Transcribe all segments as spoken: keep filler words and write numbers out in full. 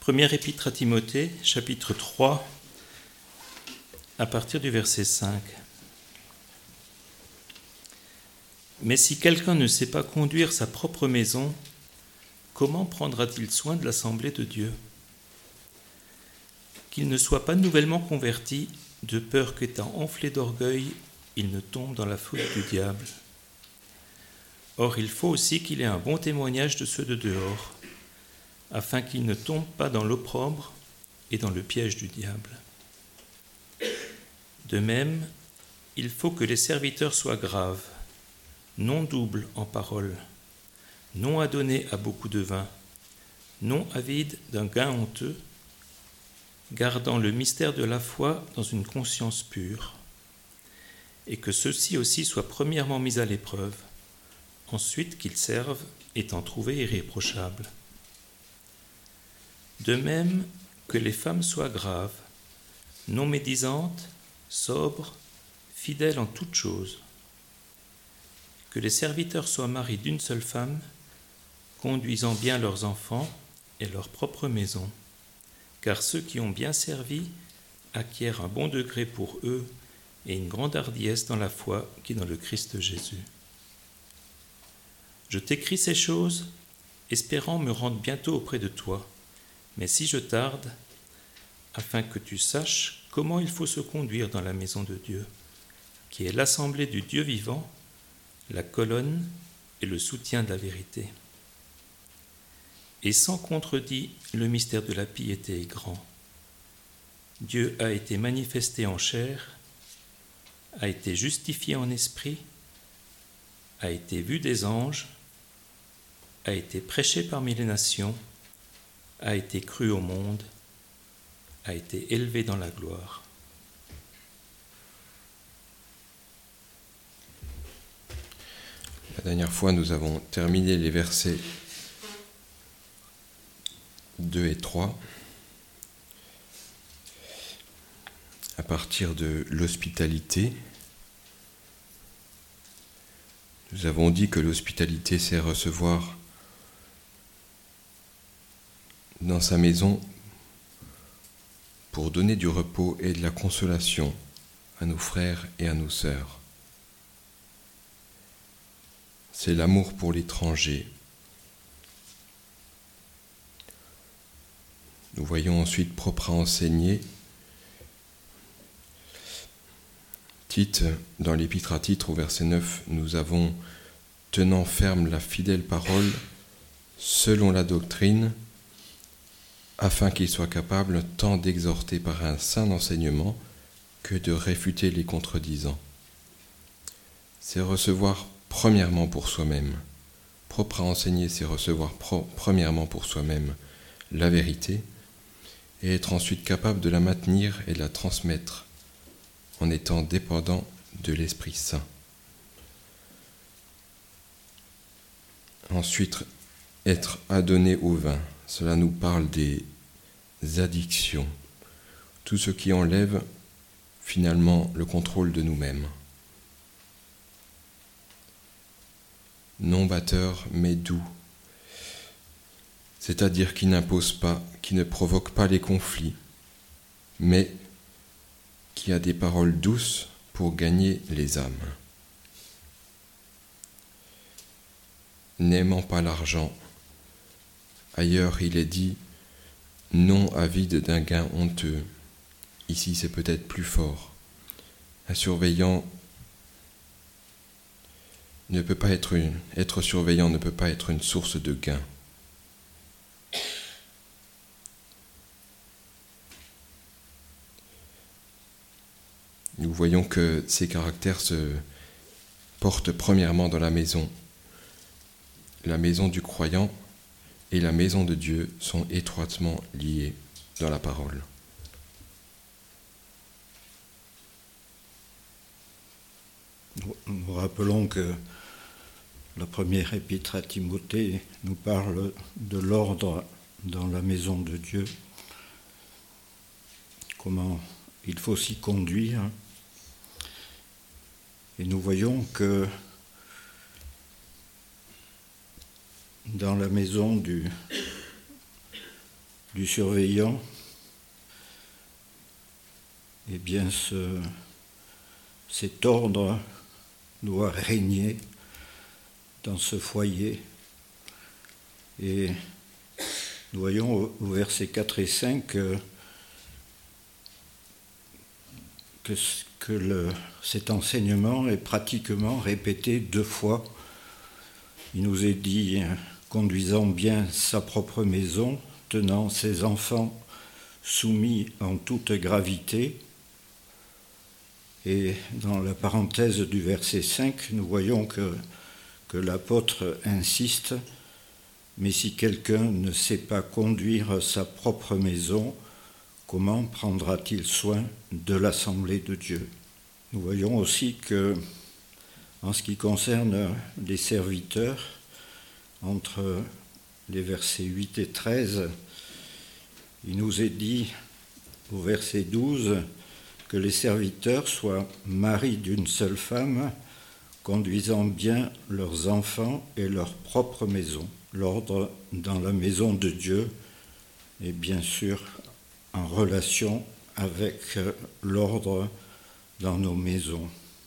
Première épître à Timothée, chapitre trois, à partir du verset cinq. Mais si quelqu'un ne sait pas conduire sa propre maison, comment prendra-t-il soin de l'assemblée de Dieu ? Qu'il ne soit pas nouvellement converti, de peur qu'étant enflé d'orgueil, il ne tombe dans la folie du diable. Or, il faut aussi qu'il ait un bon témoignage de ceux de dehors, afin qu'il ne tombe pas dans l'opprobre et dans le piège du diable. De même, il faut que les serviteurs soient graves, non doubles en parole, non adonnés à beaucoup de vin, non avides d'un gain honteux, gardant le mystère de la foi dans une conscience pure, et que ceux-ci aussi soient premièrement mis à l'épreuve, ensuite qu'ils servent, étant trouvés irréprochables. De même que les femmes soient graves, non médisantes, sobres, fidèles en toutes choses. Que les serviteurs soient mariés d'une seule femme, conduisant bien leurs enfants et leur propre maison, car ceux qui ont bien servi acquièrent un bon degré pour eux et une grande hardiesse dans la foi qui est dans le Christ Jésus. Je t'écris ces choses, espérant me rendre bientôt auprès de toi, mais si je tarde, afin que tu saches comment il faut se conduire dans la maison de Dieu, qui est l'assemblée du Dieu vivant, la colonne et le soutien de la vérité. Et sans contredit, le mystère de la piété est grand. Dieu a été manifesté en chair, a été justifié en esprit, a été vu des anges, a été prêché parmi les nations, a été cru au monde, a été élevé dans la gloire. La dernière fois, nous avons terminé les versets deux et trois à partir de l'hospitalité. Nous avons dit que l'hospitalité, c'est recevoir dans sa maison pour donner du repos et de la consolation à nos frères et à nos sœurs. C'est l'amour pour l'étranger. Nous voyons ensuite propre à enseigner. Tite, dans l'épître à Tite, au verset neuf, nous avons « tenant ferme la fidèle parole selon la doctrine, afin qu'il soit capable tant d'exhorter par un saint enseignement que de réfuter les contredisants. » C'est recevoir premièrement pour soi-même. Propre à enseigner, c'est recevoir pro- premièrement pour soi-même la vérité et être ensuite capable de la maintenir et de la transmettre en étant dépendant de l'Esprit Saint. Ensuite, être adonné au vin. Cela nous parle des addictions, tout ce qui enlève finalement le contrôle de nous-mêmes. Non batteur, mais doux, c'est-à-dire qui n'impose pas, qui ne provoque pas les conflits, mais qui a des paroles douces pour gagner les âmes. N'aimant pas l'argent, ailleurs il est dit non avide d'un gain honteux. Ici c'est peut-être plus fort. Un surveillant ne peut pas être une, être surveillant ne peut pas être une source de gain. Nous voyons que ces caractères se portent premièrement dans la maison. La maison du croyant et la maison de Dieu sont étroitement liées dans la parole. Nous rappelons que la première épître à Timothée nous parle de l'ordre dans la maison de Dieu, comment il faut s'y conduire. Et nous voyons que dans la maison du, du surveillant, eh bien ce, cet ordre doit régner dans ce foyer. Et nous voyons au, au verset quatre et cinq que, que, que le, cet enseignement est pratiquement répété deux fois. Il nous est dit, conduisant bien sa propre maison, tenant ses enfants soumis en toute gravité. Et dans la parenthèse du verset cinq, nous voyons que, que l'apôtre insiste, mais si quelqu'un ne sait pas conduire sa propre maison, comment prendra-t-il soin de l'assemblée de Dieu? Nous voyons aussi que, en ce qui concerne les serviteurs, entre les versets huit et treize, il nous est dit au verset douze que les serviteurs soient maris d'une seule femme, conduisant bien leurs enfants et leur propre maison. L'ordre dans la maison de Dieu est bien sûr en relation avec l'ordre dans nos maisons.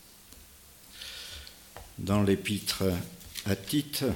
Dans l'épître à Tite,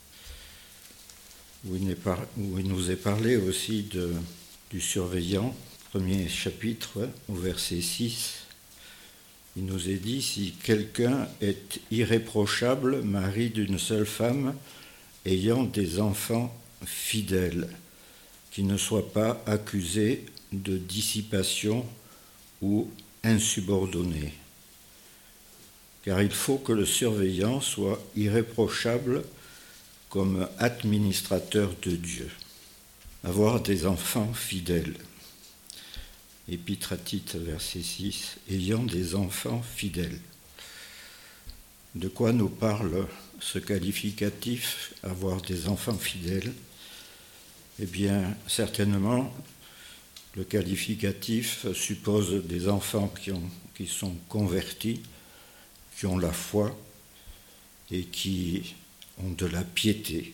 où il, par, où il nous est parlé aussi de, du surveillant, premier chapitre, au verset six, il nous est dit, si quelqu'un est irréprochable, mari d'une seule femme, ayant des enfants fidèles, qui ne soient pas accusés de dissipation ou insubordonnés. Car il faut que le surveillant soit irréprochable comme administrateur de Dieu. Avoir des enfants fidèles. Épître à Tite, verset six, ayant des enfants fidèles. De quoi nous parle ce qualificatif, avoir des enfants fidèles? Eh bien, certainement, le qualificatif suppose des enfants qui, ont, qui sont convertis, qui ont la foi et qui ont de la piété.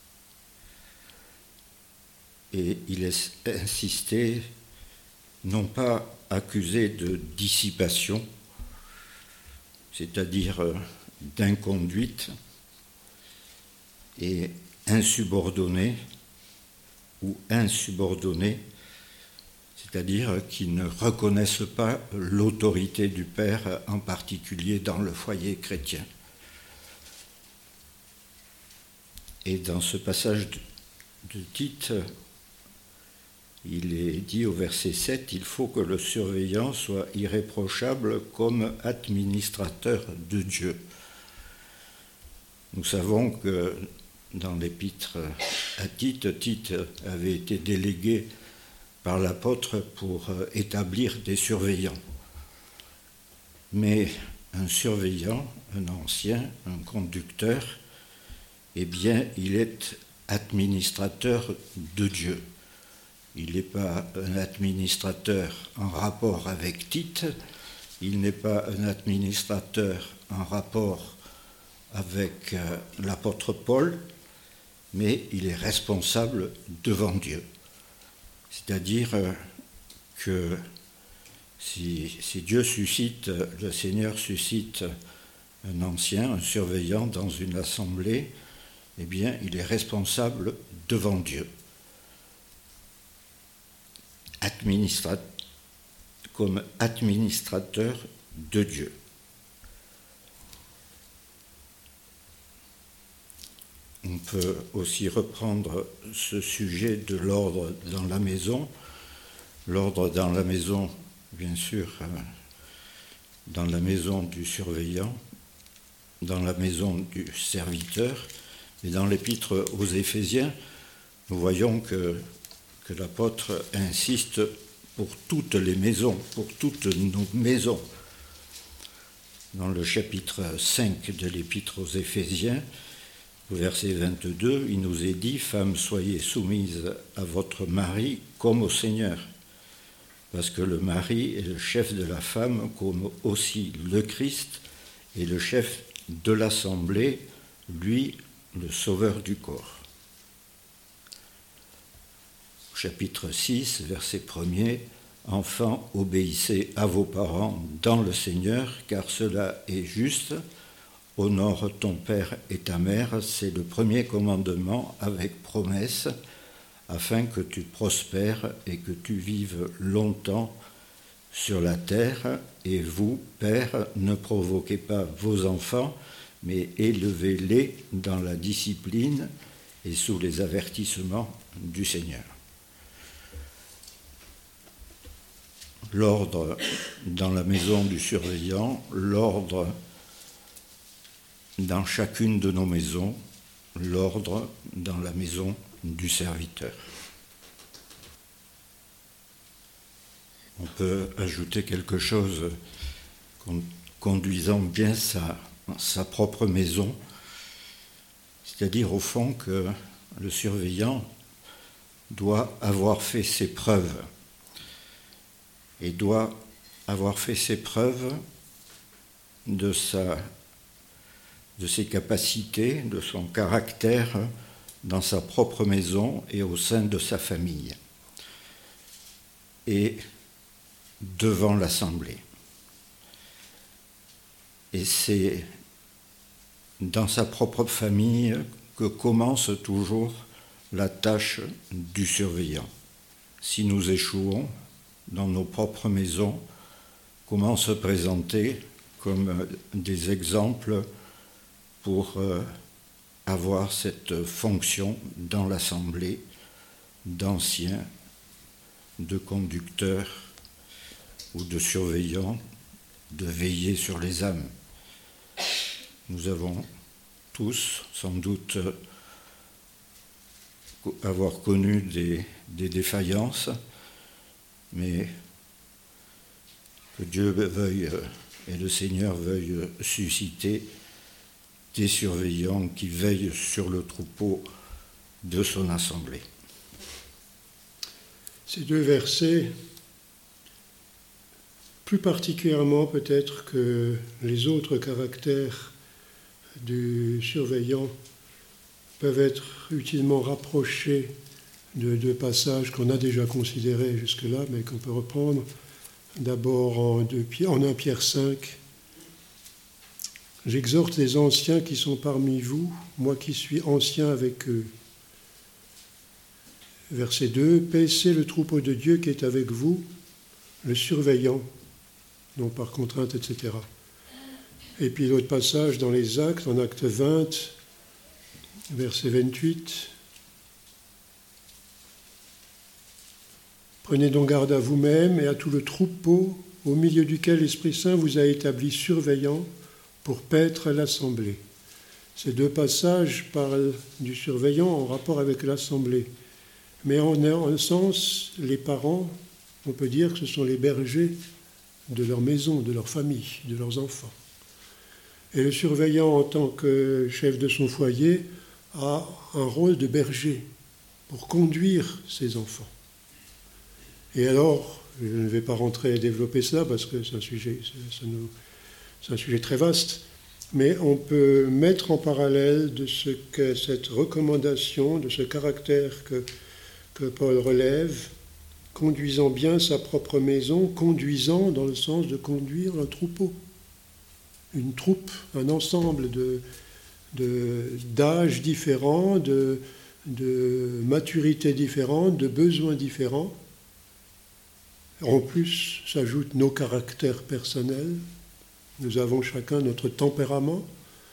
Et il est insisté, non pas accusé de dissipation, c'est-à-dire d'inconduite, et insubordonné ou insubordonnés, c'est-à-dire qui ne reconnaissent pas l'autorité du Père, en particulier dans le foyer chrétien. Et dans ce passage de Tite, il est dit au verset sept, il faut que le surveillant soit irréprochable comme administrateur de Dieu. Nous savons que dans l'épître à Tite, Tite avait été délégué par l'apôtre pour établir des surveillants. Mais un surveillant, un ancien, un conducteur, eh bien, il est administrateur de Dieu. Il n'est pas un administrateur en rapport avec Tite, il n'est pas un administrateur en rapport avec euh, l'apôtre Paul, mais il est responsable devant Dieu. C'est-à-dire euh, que si, si Dieu suscite, le Seigneur suscite un ancien, un surveillant dans une assemblée, eh bien, il est responsable devant Dieu. Administrat- comme administrateur de Dieu. On peut aussi reprendre ce sujet de l'ordre dans la maison. L'ordre dans la maison, bien sûr, dans la maison du surveillant, dans la maison du serviteur, et dans l'épître aux Éphésiens, nous voyons que, que l'apôtre insiste pour toutes les maisons, pour toutes nos maisons. Dans le chapitre cinq de l'épître aux Éphésiens, au verset vingt-deux, il nous est dit « Femmes, soyez soumises à votre mari comme au Seigneur ». Parce que le mari est le chef de la femme, comme aussi le Christ est le chef de l'assemblée, lui, le sauveur du corps. chapitre six, verset premier, « Enfants, obéissez à vos parents dans le Seigneur, car cela est juste. Honore ton père et ta mère, c'est le premier commandement avec promesse, afin que tu prospères et que tu vives longtemps sur la terre. Et vous, pères, ne provoquez pas vos enfants, mais élevez-les dans la discipline et sous les avertissements du Seigneur. » L'ordre dans la maison du surveillant, l'ordre dans chacune de nos maisons, l'ordre dans la maison du serviteur. On peut ajouter quelque chose conduisant bien sa, sa propre maison, c'est-à-dire au fond que le surveillant doit avoir fait ses preuves et doit avoir fait ses preuves de, sa, de ses capacités, de son caractère dans sa propre maison et au sein de sa famille et devant l'Assemblée. Et c'est dans sa propre famille que commence toujours la tâche du surveillant. Si nous échouons dans nos propres maisons, comment se présenter comme des exemples pour avoir cette fonction dans l'Assemblée d'anciens, de conducteurs ou de surveillants, de veiller sur les âmes. Nous avons tous, sans doute, avoir connu des, des défaillances, mais que Dieu veuille et le Seigneur veuille susciter des surveillants qui veillent sur le troupeau de son assemblée. Ces deux versets, plus particulièrement peut-être que les autres caractères du surveillant, peuvent être utilement rapprochés de deux passages qu'on a déjà considérés jusque-là, mais qu'on peut reprendre d'abord en, deux, en un Pierre cinq. « J'exhorte les anciens qui sont parmi vous, moi qui suis ancien avec eux. » Verset deux. « Paissez le troupeau de Dieu qui est avec vous, le surveillant, non par contrainte, et cetera » Et puis l'autre passage dans les Actes, en Acte vingt, verset vingt-huit. « Prenez donc garde à vous-même et à tout le troupeau au milieu duquel l'Esprit Saint vous a établi surveillant pour paître l'assemblée. » Ces deux passages parlent du surveillant en rapport avec l'assemblée. Mais en un sens, les parents, on peut dire que ce sont les bergers de leur maison, de leur famille, de leurs enfants. Et le surveillant, en tant que chef de son foyer, a un rôle de berger pour conduire ses enfants. Et alors, je ne vais pas rentrer et développer cela parce que c'est un sujet, ça nous, c'est un sujet très vaste, mais on peut mettre en parallèle de ce que cette recommandation, de ce caractère que, que Paul relève, conduisant bien sa propre maison, conduisant dans le sens de conduire un troupeau, une troupe, un ensemble de, de, d'âges différents, de, de maturité différente, de besoins différents. En plus, s'ajoutent nos caractères personnels. Nous avons chacun notre tempérament.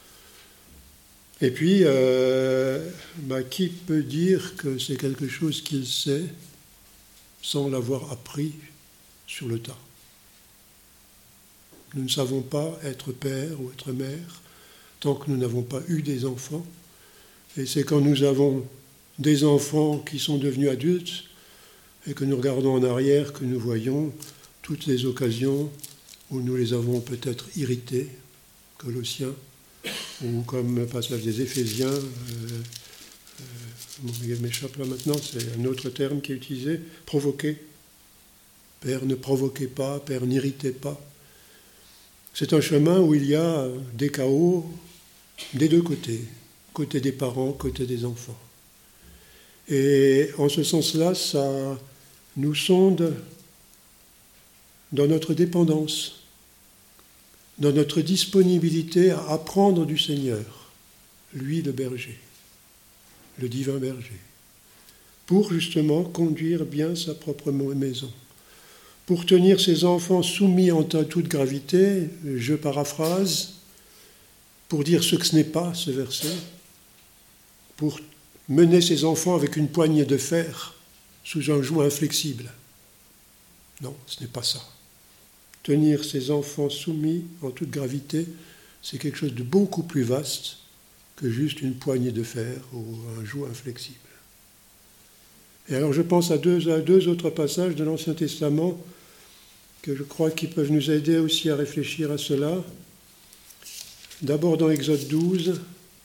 Et puis, euh, bah, qui peut dire que c'est quelque chose qu'il sait sans l'avoir appris sur le tas? Nous ne savons pas être père ou être mère tant que nous n'avons pas eu des enfants. Et c'est quand nous avons des enfants qui sont devenus adultes et que nous regardons en arrière que nous voyons toutes les occasions où nous les avons peut-être irrités, Colossiens, ou comme le passage des Éphésiens, euh, euh, bon, il m'échappe là maintenant, c'est un autre terme qui est utilisé, provoquer. Père, ne provoquez pas, Père, n'irritez pas. C'est un chemin où il y a des chaos des deux côtés, côté des parents, côté des enfants. Et en ce sens-là, ça nous sonde dans notre dépendance, dans notre disponibilité à apprendre du Seigneur, lui le berger, le divin berger, pour justement conduire bien sa propre maison, pour tenir ses enfants soumis en toute gravité, je paraphrase, pour dire ce que ce n'est pas ce verset, pour mener ses enfants avec une poignée de fer sous un joug inflexible. Non, ce n'est pas ça. Tenir ses enfants soumis en toute gravité, c'est quelque chose de beaucoup plus vaste que juste une poignée de fer ou un joug inflexible. Et alors je pense à deux, à deux autres passages de l'Ancien Testament que je crois qu'ils peuvent nous aider aussi à réfléchir à cela. D'abord dans Exode douze,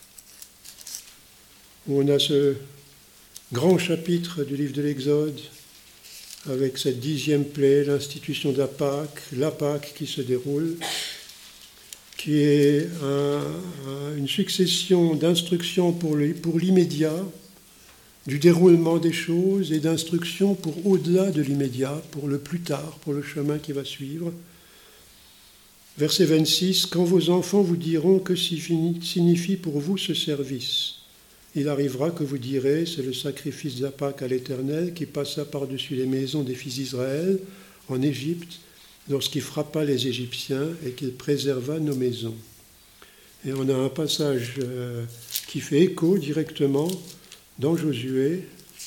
où on a ce grand chapitre du livre de l'Exode, avec cette dixième plaie, l'institution de la Pâque, la Pâque qui se déroule, qui est un, un, une succession d'instructions pour, le, pour l'immédiat, du déroulement des choses et d'instructions pour au-delà de l'immédiat, pour le plus tard, pour le chemin qui va suivre. Verset vingt-six, « Quand vos enfants vous diront que signifie pour vous ce service, il arrivera que vous direz, c'est le sacrifice de la Pâque à l'Éternel qui passa par-dessus les maisons des fils d'Israël en Égypte, lorsqu'il frappa les Égyptiens et qu'il préserva nos maisons. » Et on a un passage euh, qui fait écho directement dans Josué,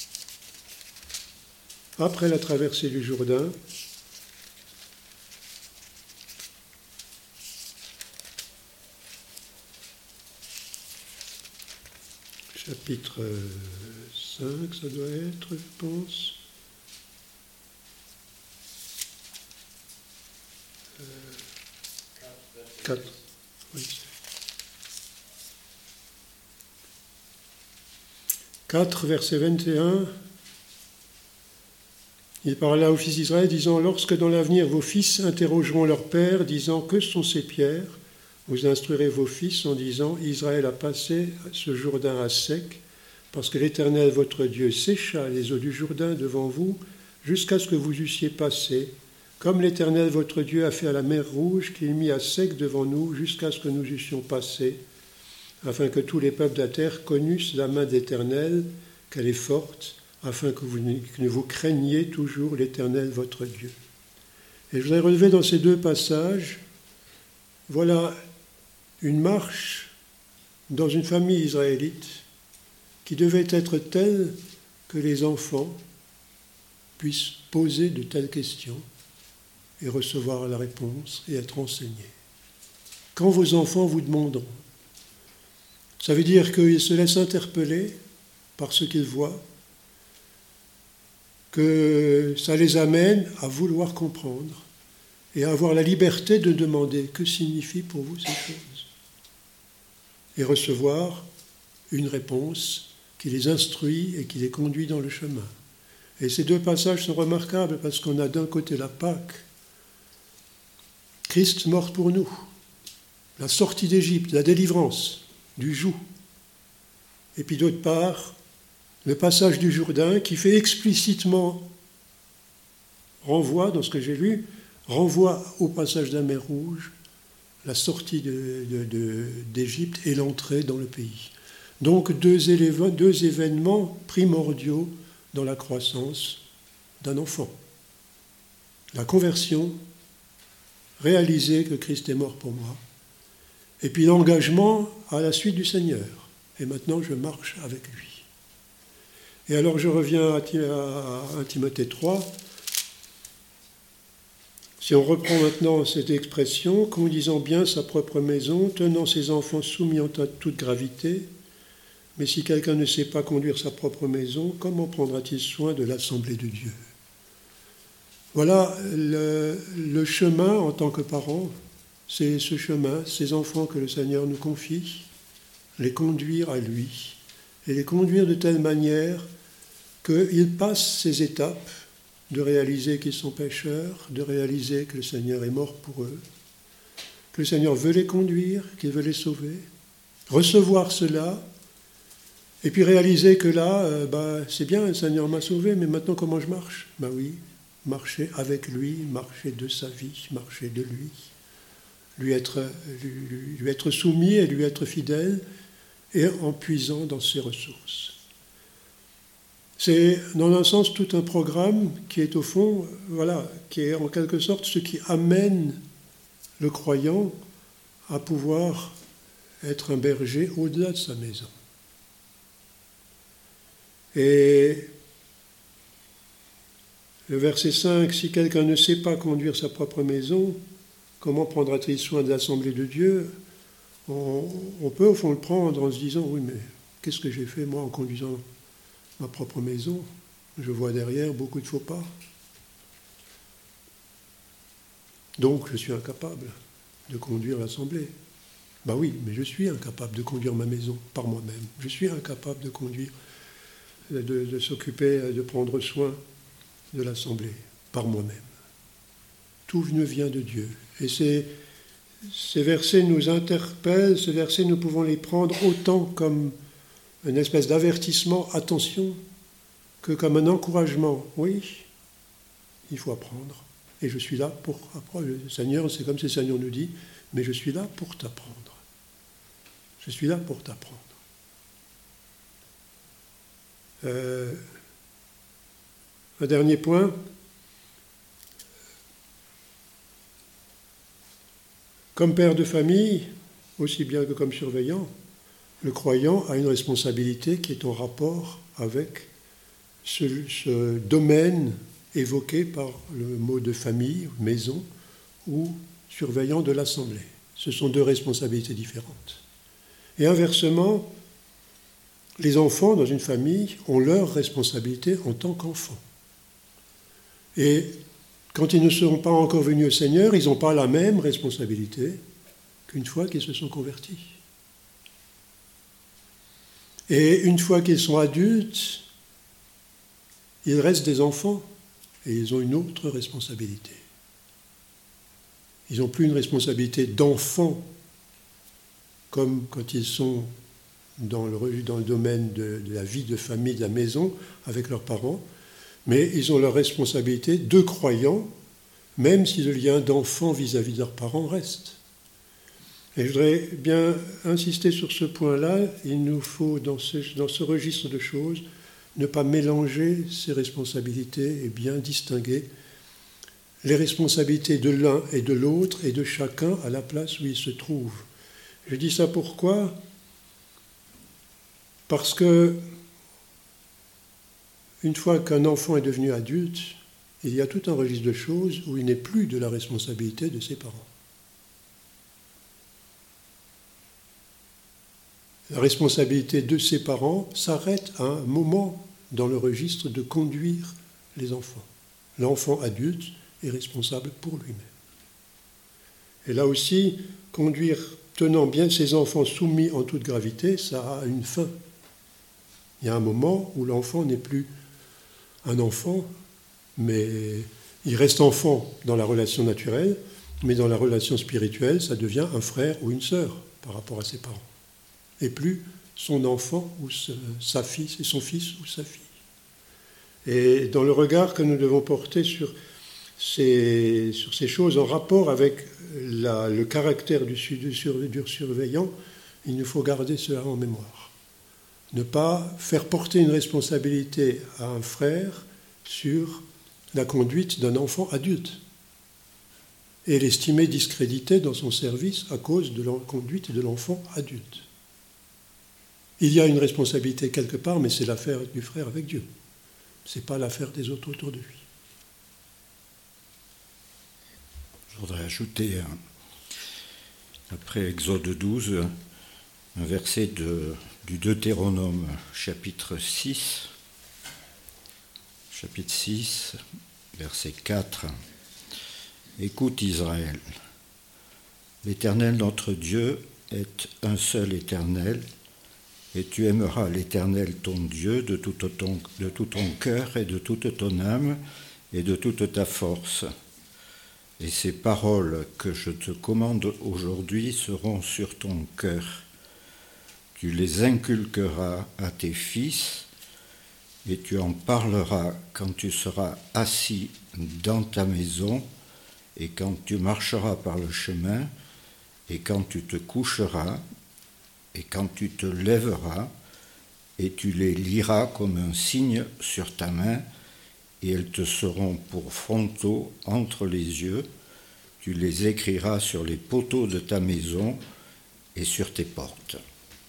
après la traversée du Jourdain, chapitre cinq, ça doit être, je pense. Euh, quatre. Oui. quatre, verset vingt et un. Il parla aux fils d'Israël, disant « Lorsque dans l'avenir vos fils interrogeront leur père, disant « Que sont ces pierres ?» Vous instruirez vos fils en disant « Israël a passé ce Jourdain à sec, parce que l'Éternel votre Dieu sécha les eaux du Jourdain devant vous, jusqu'à ce que vous eussiez passé, comme l'Éternel votre Dieu a fait à la mer Rouge, qu'il mit à sec devant nous, jusqu'à ce que nous eussions passé, afin que tous les peuples de la terre connussent la main de l'Éternel, qu'elle est forte, afin que vous, que vous craigniez toujours l'Éternel votre Dieu. » Et je voudrais relever dans ces deux passages, voilà une marche dans une famille israélite qui devait être telle que les enfants puissent poser de telles questions et recevoir la réponse et être enseignés. Quand vos enfants vous demanderont, ça veut dire qu'ils se laissent interpeller par ce qu'ils voient, que ça les amène à vouloir comprendre et à avoir la liberté de demander que signifient pour vous ces choses et recevoir une réponse qui les instruit et qui les conduit dans le chemin. Et ces deux passages sont remarquables parce qu'on a d'un côté la Pâque, Christ mort pour nous, la sortie d'Égypte, la délivrance du joug, et puis d'autre part, le passage du Jourdain qui fait explicitement renvoi, dans ce que j'ai lu, renvoie au passage de la mer Rouge, la sortie de, de, de, d'Égypte et l'entrée dans le pays. Donc deux, élévents, deux événements primordiaux dans la croissance d'un enfant. La conversion, réaliser que Christ est mort pour moi, et puis l'engagement à la suite du Seigneur. Et maintenant, je marche avec lui. Et alors, je reviens à un Timothée trois. Si on reprend maintenant cette expression, conduisant bien sa propre maison, tenant ses enfants soumis en toute gravité, mais si quelqu'un ne sait pas conduire sa propre maison, comment prendra-t-il soin de l'assemblée de Dieu ? Voilà le, le chemin en tant que parent, c'est ce chemin, ces enfants que le Seigneur nous confie, les conduire à lui, et les conduire de telle manière qu'ils passent ces étapes de réaliser qu'ils sont pécheurs, de réaliser que le Seigneur est mort pour eux, que le Seigneur veut les conduire, qu'il veut les sauver, recevoir cela, Et puis réaliser que là, euh, bah, c'est bien, le Seigneur m'a sauvé, mais maintenant comment je marche? Ben oui, marcher avec lui, marcher de sa vie, marcher de lui. Lui être, lui, lui être soumis et lui être fidèle, et en puisant dans ses ressources. C'est, dans un sens, tout un programme qui est au fond, voilà, qui est en quelque sorte ce qui amène le croyant à pouvoir être un berger au-delà de sa maison. Et le verset cinq, si quelqu'un ne sait pas conduire sa propre maison, comment prendra-t-il soin de l'assemblée de Dieu? on, on peut au fond le prendre en se disant, oui, mais qu'est-ce que j'ai fait moi en conduisant ma propre maison? Je vois derrière beaucoup de faux pas. Donc je suis incapable de conduire l'assemblée. Ben oui, mais je suis incapable de conduire ma maison par moi-même. Je suis incapable de conduire, de, de s'occuper, de prendre soin de l'assemblée par moi-même. Tout ne vient de Dieu. Et ces, ces versets nous interpellent, ces versets nous pouvons les prendre autant comme une espèce d'avertissement, attention, que comme un encouragement. Oui, il faut apprendre. Et je suis là pour apprendre. Le Seigneur, c'est comme si le Seigneur nous dit, mais je suis là pour t'apprendre. Je suis là pour t'apprendre. Euh, un dernier point. Comme père de famille, aussi bien que comme surveillant, le croyant a une responsabilité qui est en rapport avec ce, ce domaine évoqué par le mot de famille, maison, ou surveillant de l'assemblée. Ce sont deux responsabilités différentes. Et inversement, les enfants dans une famille ont leur responsabilité en tant qu'enfants. Et quand ils ne seront pas encore venus au Seigneur, ils n'ont pas la même responsabilité qu'une fois qu'ils se sont convertis. Et une fois qu'ils sont adultes, ils restent des enfants et ils ont une autre responsabilité. Ils n'ont plus une responsabilité d'enfants comme quand ils sont dans le, dans le domaine de, de la vie de famille, de la maison, avec leurs parents, mais ils ont leur responsabilité de croyants, même si le lien d'enfant vis-à-vis de leurs parents reste. Et je voudrais bien insister sur ce point-là. Il nous faut, dans ce, dans ce registre de choses, ne pas mélanger ces responsabilités et bien distinguer les responsabilités de l'un et de l'autre et de chacun à la place où il se trouve. Je dis ça pourquoi ? Parce que une fois qu'un enfant est devenu adulte, il y a tout un registre de choses où il n'est plus de la responsabilité de ses parents. La responsabilité de ses parents s'arrête à un moment dans le registre de conduire les enfants. L'enfant adulte est responsable pour lui-même. Et là aussi, conduire, tenant bien ses enfants soumis en toute gravité, ça a une fin. Il y a un moment où l'enfant n'est plus un enfant, mais il reste enfant dans la relation naturelle, mais dans la relation spirituelle, ça devient un frère ou une sœur par rapport à ses parents. Et plus son enfant ou sa fille, c'est son fils ou sa fille. Et dans le regard que nous devons porter sur ces, sur ces choses en rapport avec la, le caractère du, du, sur, du surveillant, il nous faut garder cela en mémoire. Ne pas faire porter une responsabilité à un frère sur la conduite d'un enfant adulte et l'estimer discrédité dans son service à cause de la conduite de l'enfant adulte. Il y a une responsabilité quelque part, mais c'est l'affaire du frère avec Dieu. Ce n'est pas l'affaire des autres autour de lui. Je voudrais ajouter, après Exode douze, un verset de, du Deutéronome, chapitre six, chapitre six, verset quatre. « Écoute Israël, l'Éternel notre Dieu est un seul Éternel, et tu aimeras l'Éternel ton Dieu de tout ton, de tout ton cœur et de toute ton âme et de toute ta force. Et ces paroles que je te commande aujourd'hui seront sur ton cœur. tu les inculqueras à tes fils, et tu en parleras quand tu seras assis dans ta maison, et quand tu marcheras par le chemin, et quand tu te coucheras, et quand tu te lèveras, et tu les liras comme un signe sur ta main, et elles te seront pour frontaux entre les yeux. Tu les écriras sur les poteaux de ta maison et sur tes portes.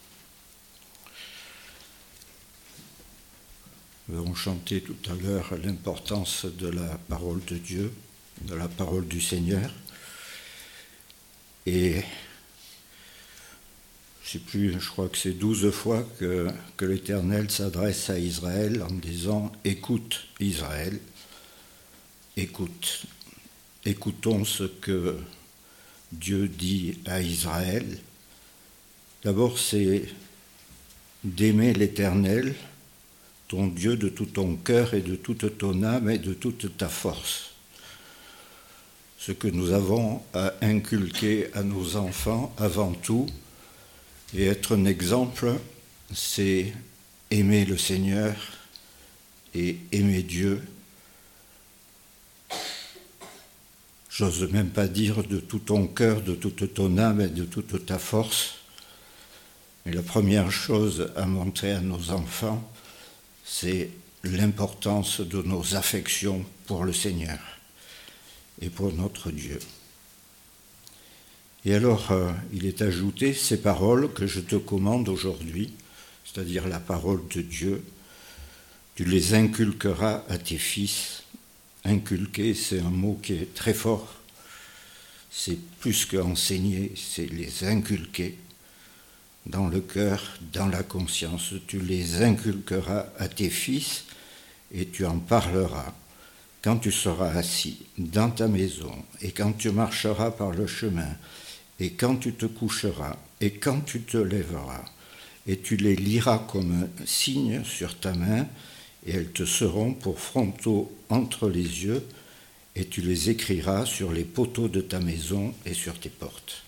Nous avons chanté tout à l'heure l'importance de la parole de Dieu, de la parole du Seigneur. Et je sais plus, je crois que c'est douze fois que, que l'Éternel s'adresse à Israël en disant « Écoute Israël, écoute, écoutons ce que Dieu dit à Israël. » D'abord, c'est d'aimer l'Éternel, ton Dieu, de tout ton cœur et de toute ton âme et de toute ta force. Ce que nous avons à inculquer à nos enfants avant tout, et être un exemple, c'est aimer le Seigneur et aimer Dieu. J'ose même pas dire de tout ton cœur, de toute ton âme et de toute ta force. Mais la première chose à montrer à nos enfants, c'est l'importance de nos affections pour le Seigneur et pour notre Dieu. Et alors, euh, il est ajouté ces paroles que je te commande aujourd'hui, c'est-à-dire la parole de Dieu. Tu les inculqueras à tes fils. Inculquer, c'est un mot qui est très fort. C'est plus qu'enseigner, c'est les inculquer dans le cœur, dans la conscience. Tu les inculqueras à tes fils et tu en parleras quand tu seras assis dans ta maison et quand tu marcheras par le chemin et quand tu te coucheras et quand tu te lèveras, et tu les liras comme un signe sur ta main, et elles te seront pour frontaux entre les yeux, et tu les écriras sur les poteaux de ta maison et sur tes portes.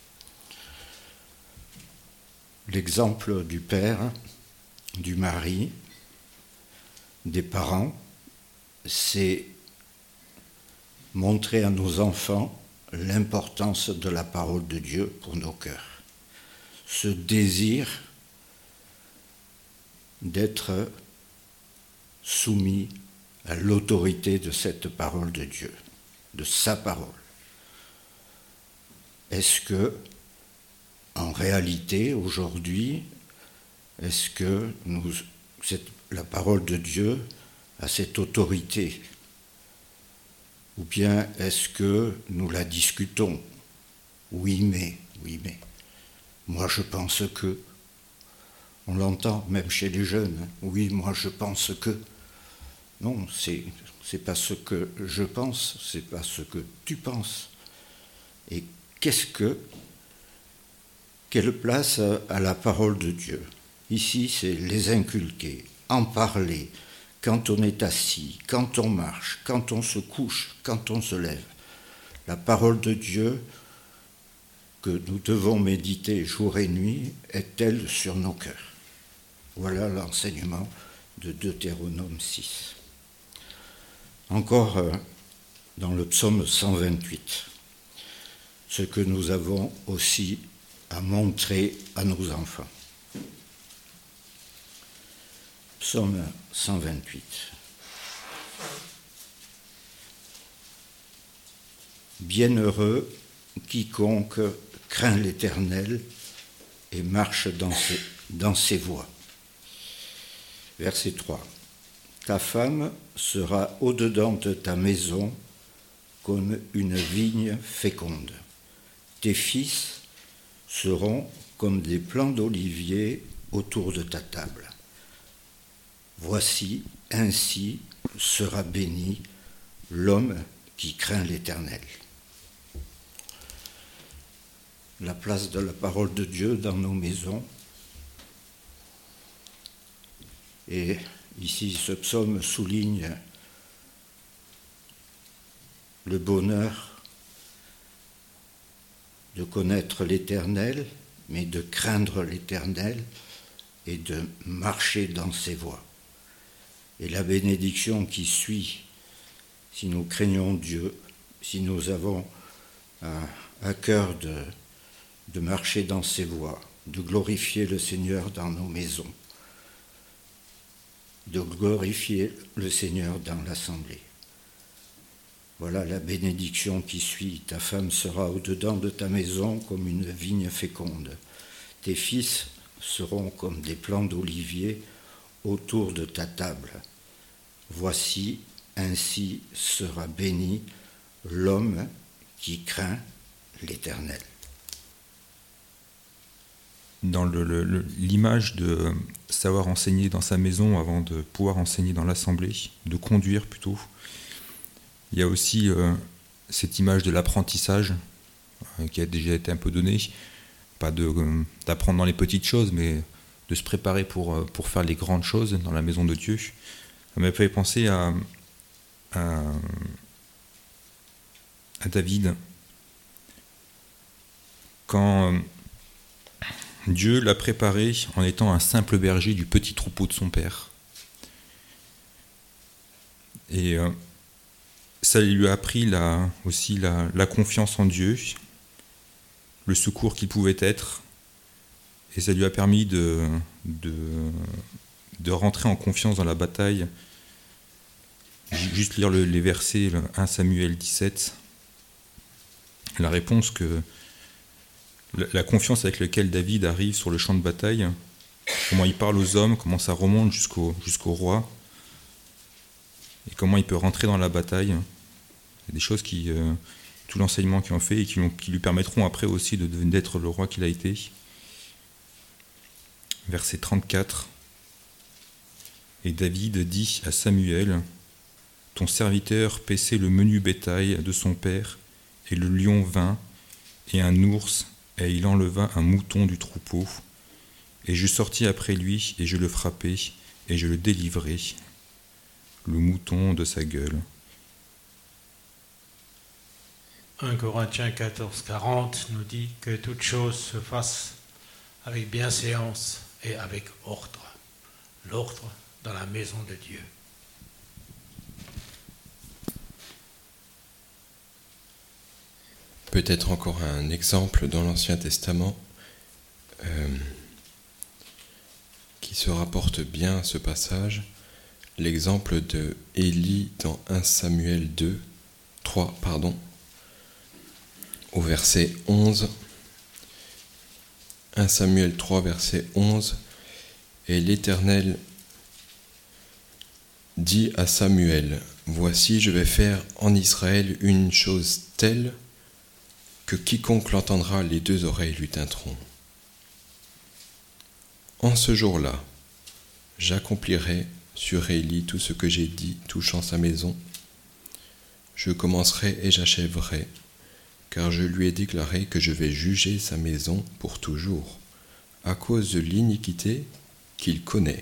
L'exemple du père, du mari, des parents, c'est montrer à nos enfants l'importance de la parole de Dieu pour nos cœurs. Ce désir d'être soumis à l'autorité de cette parole de Dieu, de sa parole. Est-ce que, en réalité, aujourd'hui, est-ce que nous, cette, la parole de Dieu a cette autorité ? Ou bien est-ce que nous la discutons ? Oui, mais, oui, mais. Moi, je pense que. On l'entend même chez les jeunes. Hein. Oui, moi, je pense que. Non, c'est, c'est pas ce que je pense, c'est pas ce que tu penses. Et qu'est-ce que. Quelle place à la parole de Dieu ? Ici, c'est les inculquer, en parler. Quand on est assis, quand on marche, quand on se couche, quand on se lève. La parole de Dieu que nous devons méditer jour et nuit est-elle sur nos cœurs ? Voilà l'enseignement de Deutéronome six. Encore euh, dans le psaume cent vingt-huit, ce que nous avons aussi à montrer à nos enfants. Psaume cent vingt-huit. Bienheureux quiconque craint l'Éternel et marche dans ses, dans ses voies. Verset trois. Ta femme sera au-dedans de ta maison comme une vigne féconde. Tes fils seront comme des plants d'olivier autour de ta table. Voici, ainsi sera béni l'homme qui craint l'Éternel. La place de la parole de Dieu dans nos maisons. Et ici, ce psaume souligne le bonheur de connaître l'Éternel mais de craindre l'Éternel et de marcher dans ses voies. Et la bénédiction qui suit, si nous craignons Dieu, si nous avons à, à cœur de, de marcher dans ses voies, de glorifier le Seigneur dans nos maisons, de glorifier le Seigneur dans l'assemblée. Voilà la bénédiction qui suit. Ta femme sera au-dedans de ta maison comme une vigne féconde. Tes fils seront comme des plants d'olivier autour de ta table. Voici, ainsi sera béni l'homme qui craint l'Éternel. Dans le, le, l'image de savoir enseigner dans sa maison avant de pouvoir enseigner dans l'assemblée, de conduire plutôt, il y a aussi euh, cette image de l'apprentissage euh, qui a déjà été un peu donnée, pas de, euh, d'apprendre dans les petites choses, mais de se préparer pour, euh, pour faire les grandes choses dans la maison de Dieu. Ça m'a fait penser à, à, à David, quand euh, Dieu l'a préparé en étant un simple berger du petit troupeau de son père. Et euh, ça lui a appris la, aussi la, la confiance en Dieu, le secours qu'il pouvait être, et ça lui a permis de, de, de rentrer en confiance dans la bataille. Juste lire le, les versets, le premier Samuel dix-sept, la réponse que la, la confiance avec laquelle David arrive sur le champ de bataille, comment il parle aux hommes, comment ça remonte jusqu'au, jusqu'au roi, et comment il peut rentrer dans la bataille. Il y a des choses qui, euh, tout l'enseignement qu'il en fait et qui, qui lui permettront après aussi de, d'être le roi qu'il a été. Verset trente-quatre. Et David dit à Samuel, « Ton serviteur paissait le menu bétail de son père, et le lion vint, et un ours, et il enleva un mouton du troupeau. Et je sortis après lui, et je le frappai, et je le délivrai, le mouton de sa gueule. » un Corinthiens quatorze, quarante nous dit que toute chose se fasse avec bienséance et avec ordre. L'ordre dans la maison de Dieu. Peut-être encore un exemple dans l'Ancien Testament euh, qui se rapporte bien à ce passage, l'exemple de Élie dans un Samuel deux, trois, pardon, au verset onze. un Samuel trois, verset onze. Et l'Éternel dit à Samuel, « Voici, je vais faire en Israël une chose telle que quiconque l'entendra, les deux oreilles lui tinteront. En ce jour-là, j'accomplirai sur Élie tout ce que j'ai dit touchant sa maison. Je commencerai et j'achèverai, car je lui ai déclaré que je vais juger sa maison pour toujours, à cause de l'iniquité qu'il connaît,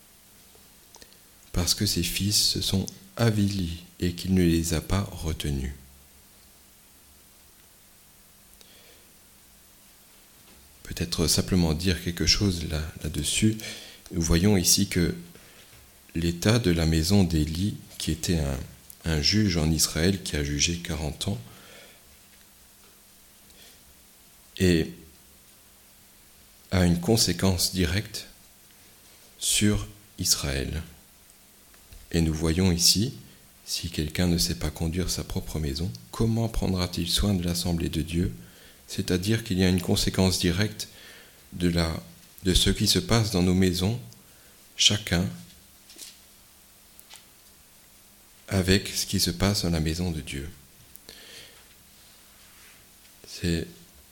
parce que ses fils se sont avilis et qu'il ne les a pas retenus. » Peut-être simplement dire quelque chose là, là-dessus. Nous voyons ici que l'état de la maison d'Élie, qui était un, un juge en Israël qui a jugé quarante ans, et a une conséquence directe sur Israël. Et nous voyons ici, si quelqu'un ne sait pas conduire sa propre maison, comment prendra-t-il soin de l'assemblée de Dieu ? C'est-à-dire qu'il y a une conséquence directe de, la, de ce qui se passe dans nos maisons, chacun avec ce qui se passe dans la maison de Dieu. C'est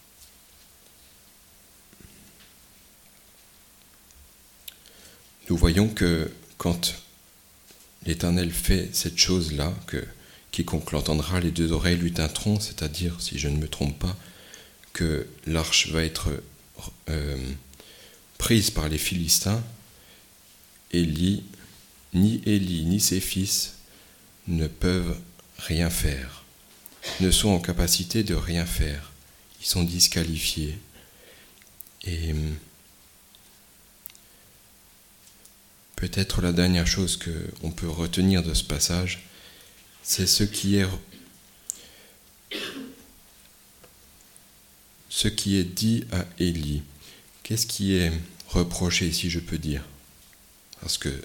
Nous voyons que quand l'Éternel fait cette chose-là, que quiconque l'entendra, les deux oreilles lui tinteront, c'est-à-dire, si je ne me trompe pas, que l'arche va être euh, prise par les Philistins, Élie, ni Élie ni ses fils ne peuvent rien faire, ne sont en capacité de rien faire. Ils sont disqualifiés. Et peut-être la dernière chose qu'on peut retenir de ce passage, c'est ce qui est, ce qui est dit à Élie. Qu'est-ce qui est reproché, si je peux dire? Parce que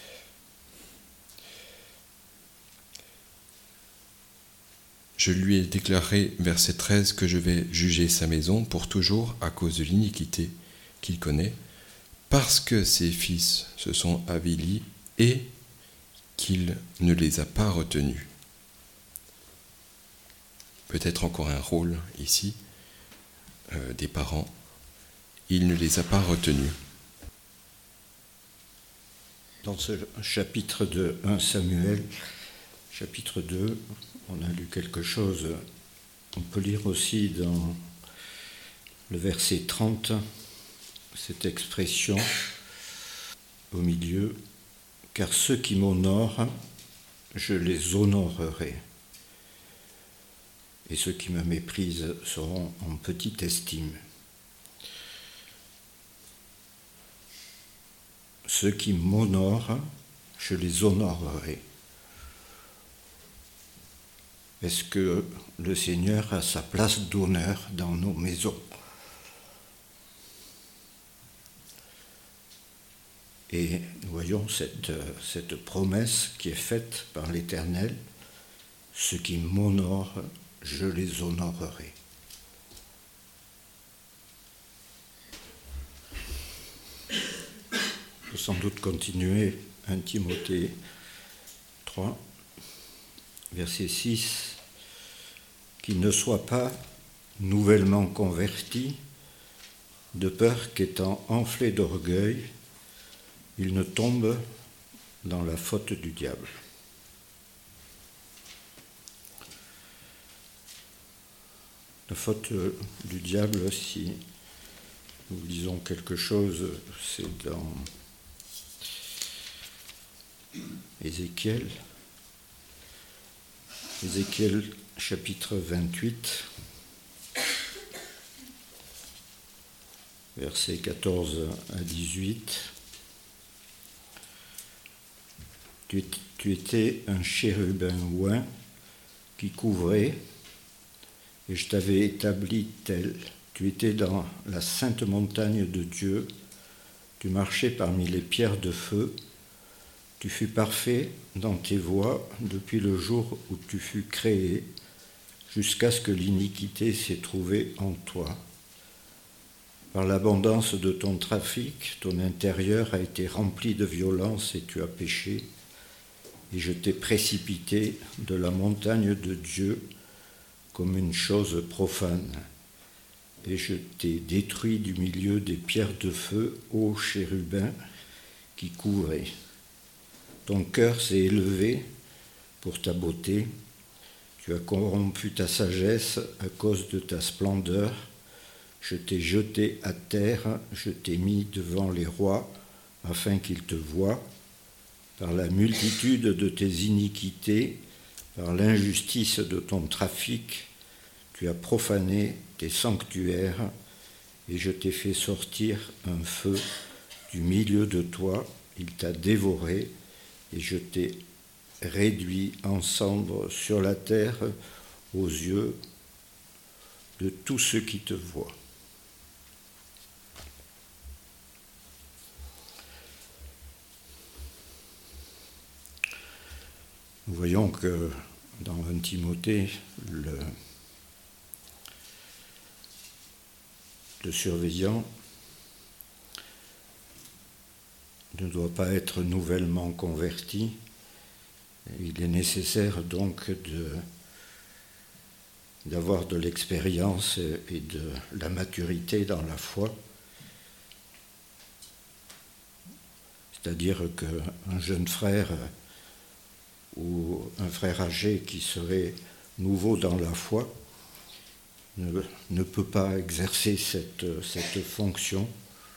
je lui ai déclaré, verset treize, que je vais juger sa maison pour toujours à cause de l'iniquité qu'il connaît, parce que ses fils se sont avilis et qu'il ne les a pas retenus. Peut-être encore un rôle ici euh, des parents. Il ne les a pas retenus. Dans ce chapitre de premier Samuel, chapitre deux, on a lu quelque chose. On peut lire aussi dans le verset trente, cette expression au milieu, « Car ceux qui m'honorent, je les honorerai. Et ceux qui me méprisent seront en petite estime. » Ceux qui m'honorent, je les honorerai. Est-ce que le Seigneur a sa place d'honneur dans nos maisons? Et nous voyons cette, cette promesse qui est faite par l'Éternel, « Ceux qui m'honorent, je les honorerai. » On peut sans doute continuer, premier Timothée trois, verset six, « Qu'ils ne soient pas nouvellement convertis, de peur qu'étant enflés d'orgueil, ils ne tombent dans la faute du diable. » La faute du diable, si nous lisons quelque chose, c'est dans Ézéchiel, Ézéchiel chapitre vingt-huit, versets quatorze à dix-huit. Tu, tu étais un chérubin oint qui couvrait, et je t'avais établi tel. Tu étais dans la sainte montagne de Dieu, tu marchais parmi les pierres de feu, tu fus parfait dans tes voies depuis le jour où tu fus créé, jusqu'à ce que l'iniquité s'est trouvée en toi. Par l'abondance de ton trafic, ton intérieur a été rempli de violence et tu as péché, et je t'ai précipité de la montagne de Dieu comme une chose profane. Et je t'ai détruit du milieu des pierres de feu, ô chérubin qui couvrait. Ton cœur s'est élevé pour ta beauté, tu as corrompu ta sagesse à cause de ta splendeur, je t'ai jeté à terre, je t'ai mis devant les rois afin qu'ils te voient. Par la multitude de tes iniquités, par l'injustice de ton trafic, tu as profané tes sanctuaires et je t'ai fait sortir un feu du milieu de toi, il t'a dévoré et je t'ai réduit en cendres sur la terre aux yeux de tous ceux qui te voient. Nous voyons que dans premier Timothée, le, le surveillant ne doit pas être nouvellement converti. Il est nécessaire donc de, d'avoir de l'expérience et de la maturité dans la foi. C'est-à-dire qu'un jeune frère ou un frère âgé qui serait nouveau dans la foi ne, ne peut pas exercer cette, cette fonction.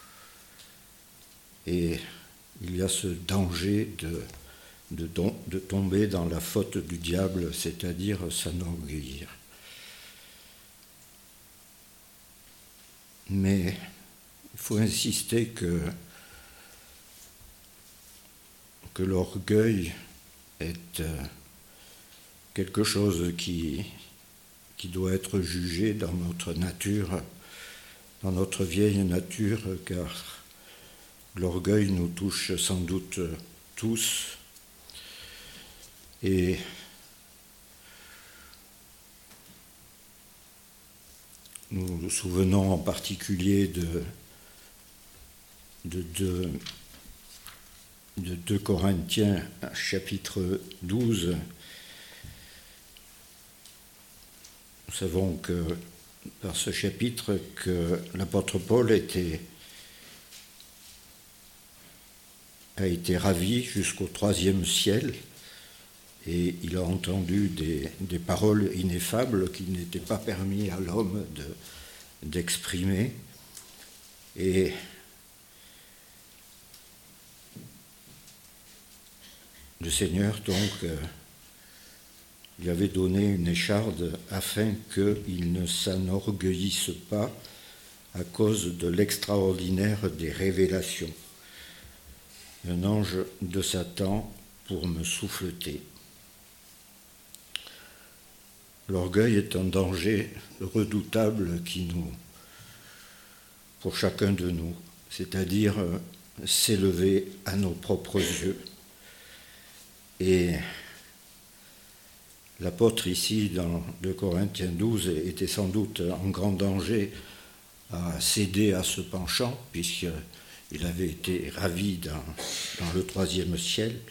Et il y a ce danger de, de, de tomber dans la faute du diable, c'est-à-dire s'enorgueillir. Mais faut insister que, que l'orgueil est euh, quelque chose qui, qui doit être jugé dans notre nature, dans notre vieille nature, car l'orgueil nous touche sans doute tous. Et nous nous souvenons en particulier de, de, de, de deux Corinthiens, chapitre douze. Nous savons que par ce chapitre que l'apôtre Paul était, a été ravi jusqu'au troisième ciel, et il a entendu des, des paroles ineffables qu'il n'était pas permis à l'homme de, d'exprimer. Et le Seigneur, donc, euh, lui avait donné une écharde afin qu'il ne s'enorgueillisse pas à cause de l'extraordinaire des révélations. Un ange de Satan pour me souffleter. L'orgueil est un danger redoutable qui nous, pour chacun de nous, c'est-à-dire s'élever à nos propres yeux. Et l'apôtre ici, dans deux Corinthiens douze, était sans doute en grand danger à céder à ce penchant, puisqu'il avait été ravi dans, dans le troisième ciel.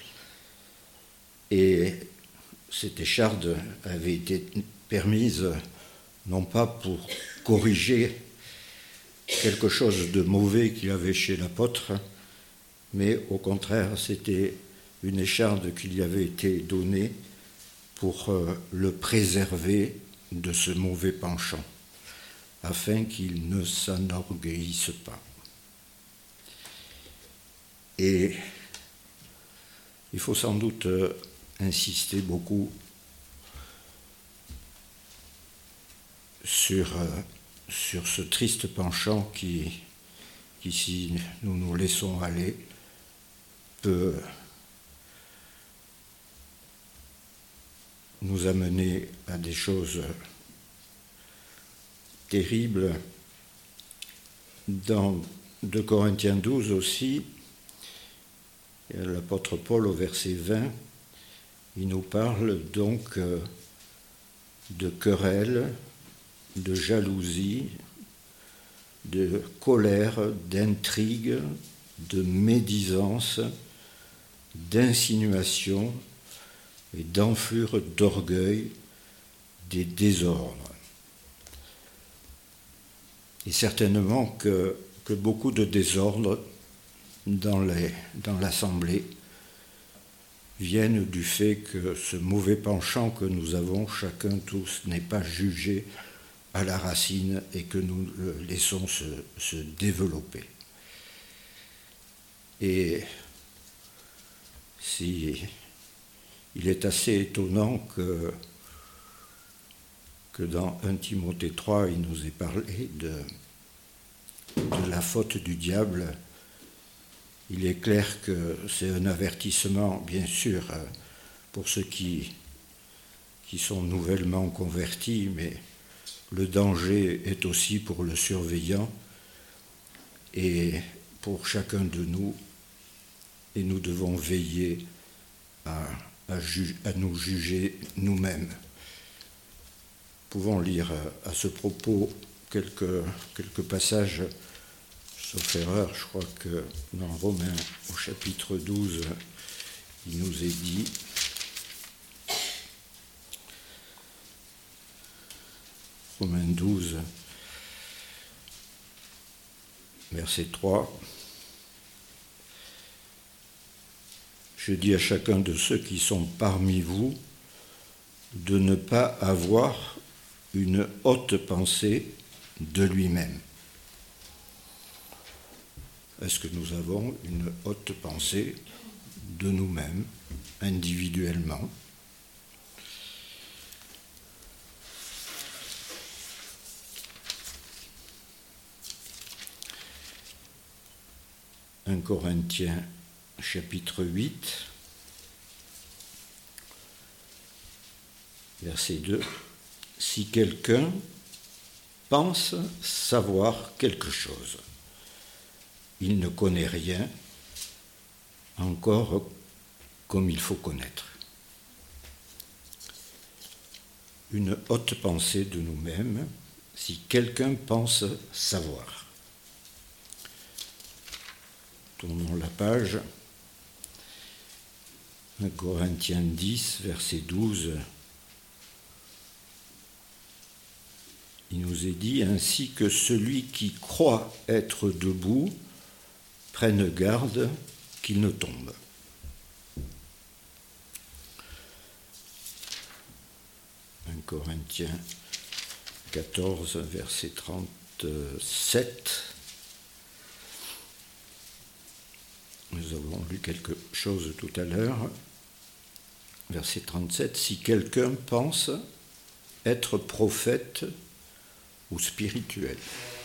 Et cette écharde avait été permise non pas pour corriger quelque chose de mauvais qu'il y avait chez l'apôtre, mais au contraire, c'était une écharde qui lui avait été donnée pour le préserver de ce mauvais penchant, afin qu'il ne s'enorgueillisse pas. Et il faut sans doute insister beaucoup sur, sur ce triste penchant qui, qui, si nous nous laissons aller, peut nous amener à des choses terribles. Dans deux Corinthiens douze aussi, l'apôtre Paul au verset vingt, il nous parle donc de querelles, de jalousie, de colère, d'intrigue, de médisance, d'insinuation et d'enflure d'orgueil, des désordres. Et certainement que, que beaucoup de désordres dans, les, dans l'assemblée viennent du fait que ce mauvais penchant que nous avons chacun tous n'est pas jugé à la racine et que nous le laissons se, se développer. Et si il est assez étonnant que, que dans un Timothée trois, il nous est parlé de, de la faute du diable. Il est clair que c'est un avertissement, bien sûr, pour ceux qui, qui sont nouvellement convertis, mais le danger est aussi pour le surveillant et pour chacun de nous, et nous devons veiller à, à, ju- à nous juger nous-mêmes. Nous pouvons lire à ce propos quelques, quelques passages, sauf erreur, je crois que dans Romains au chapitre douze, il nous est dit Romains douze, verset trois. Je dis à chacun de ceux qui sont parmi vous de ne pas avoir une haute pensée de lui-même. Est-ce que nous avons une haute pensée de nous-mêmes, individuellement ? un Corinthiens chapitre huit, verset deux. Si quelqu'un pense savoir quelque chose, il ne connaît rien encore comme il faut connaître. Une haute pensée de nous-mêmes, si quelqu'un pense savoir. Tournons la page. un Corinthiens dix, verset douze. Il nous est dit, ainsi que celui qui croit être debout prenne garde qu'il ne tombe. un Corinthiens quatorze, verset trente-sept. Nous avons lu quelque chose tout à l'heure. Verset trente-sept. Si quelqu'un pense être prophète ou spirituel.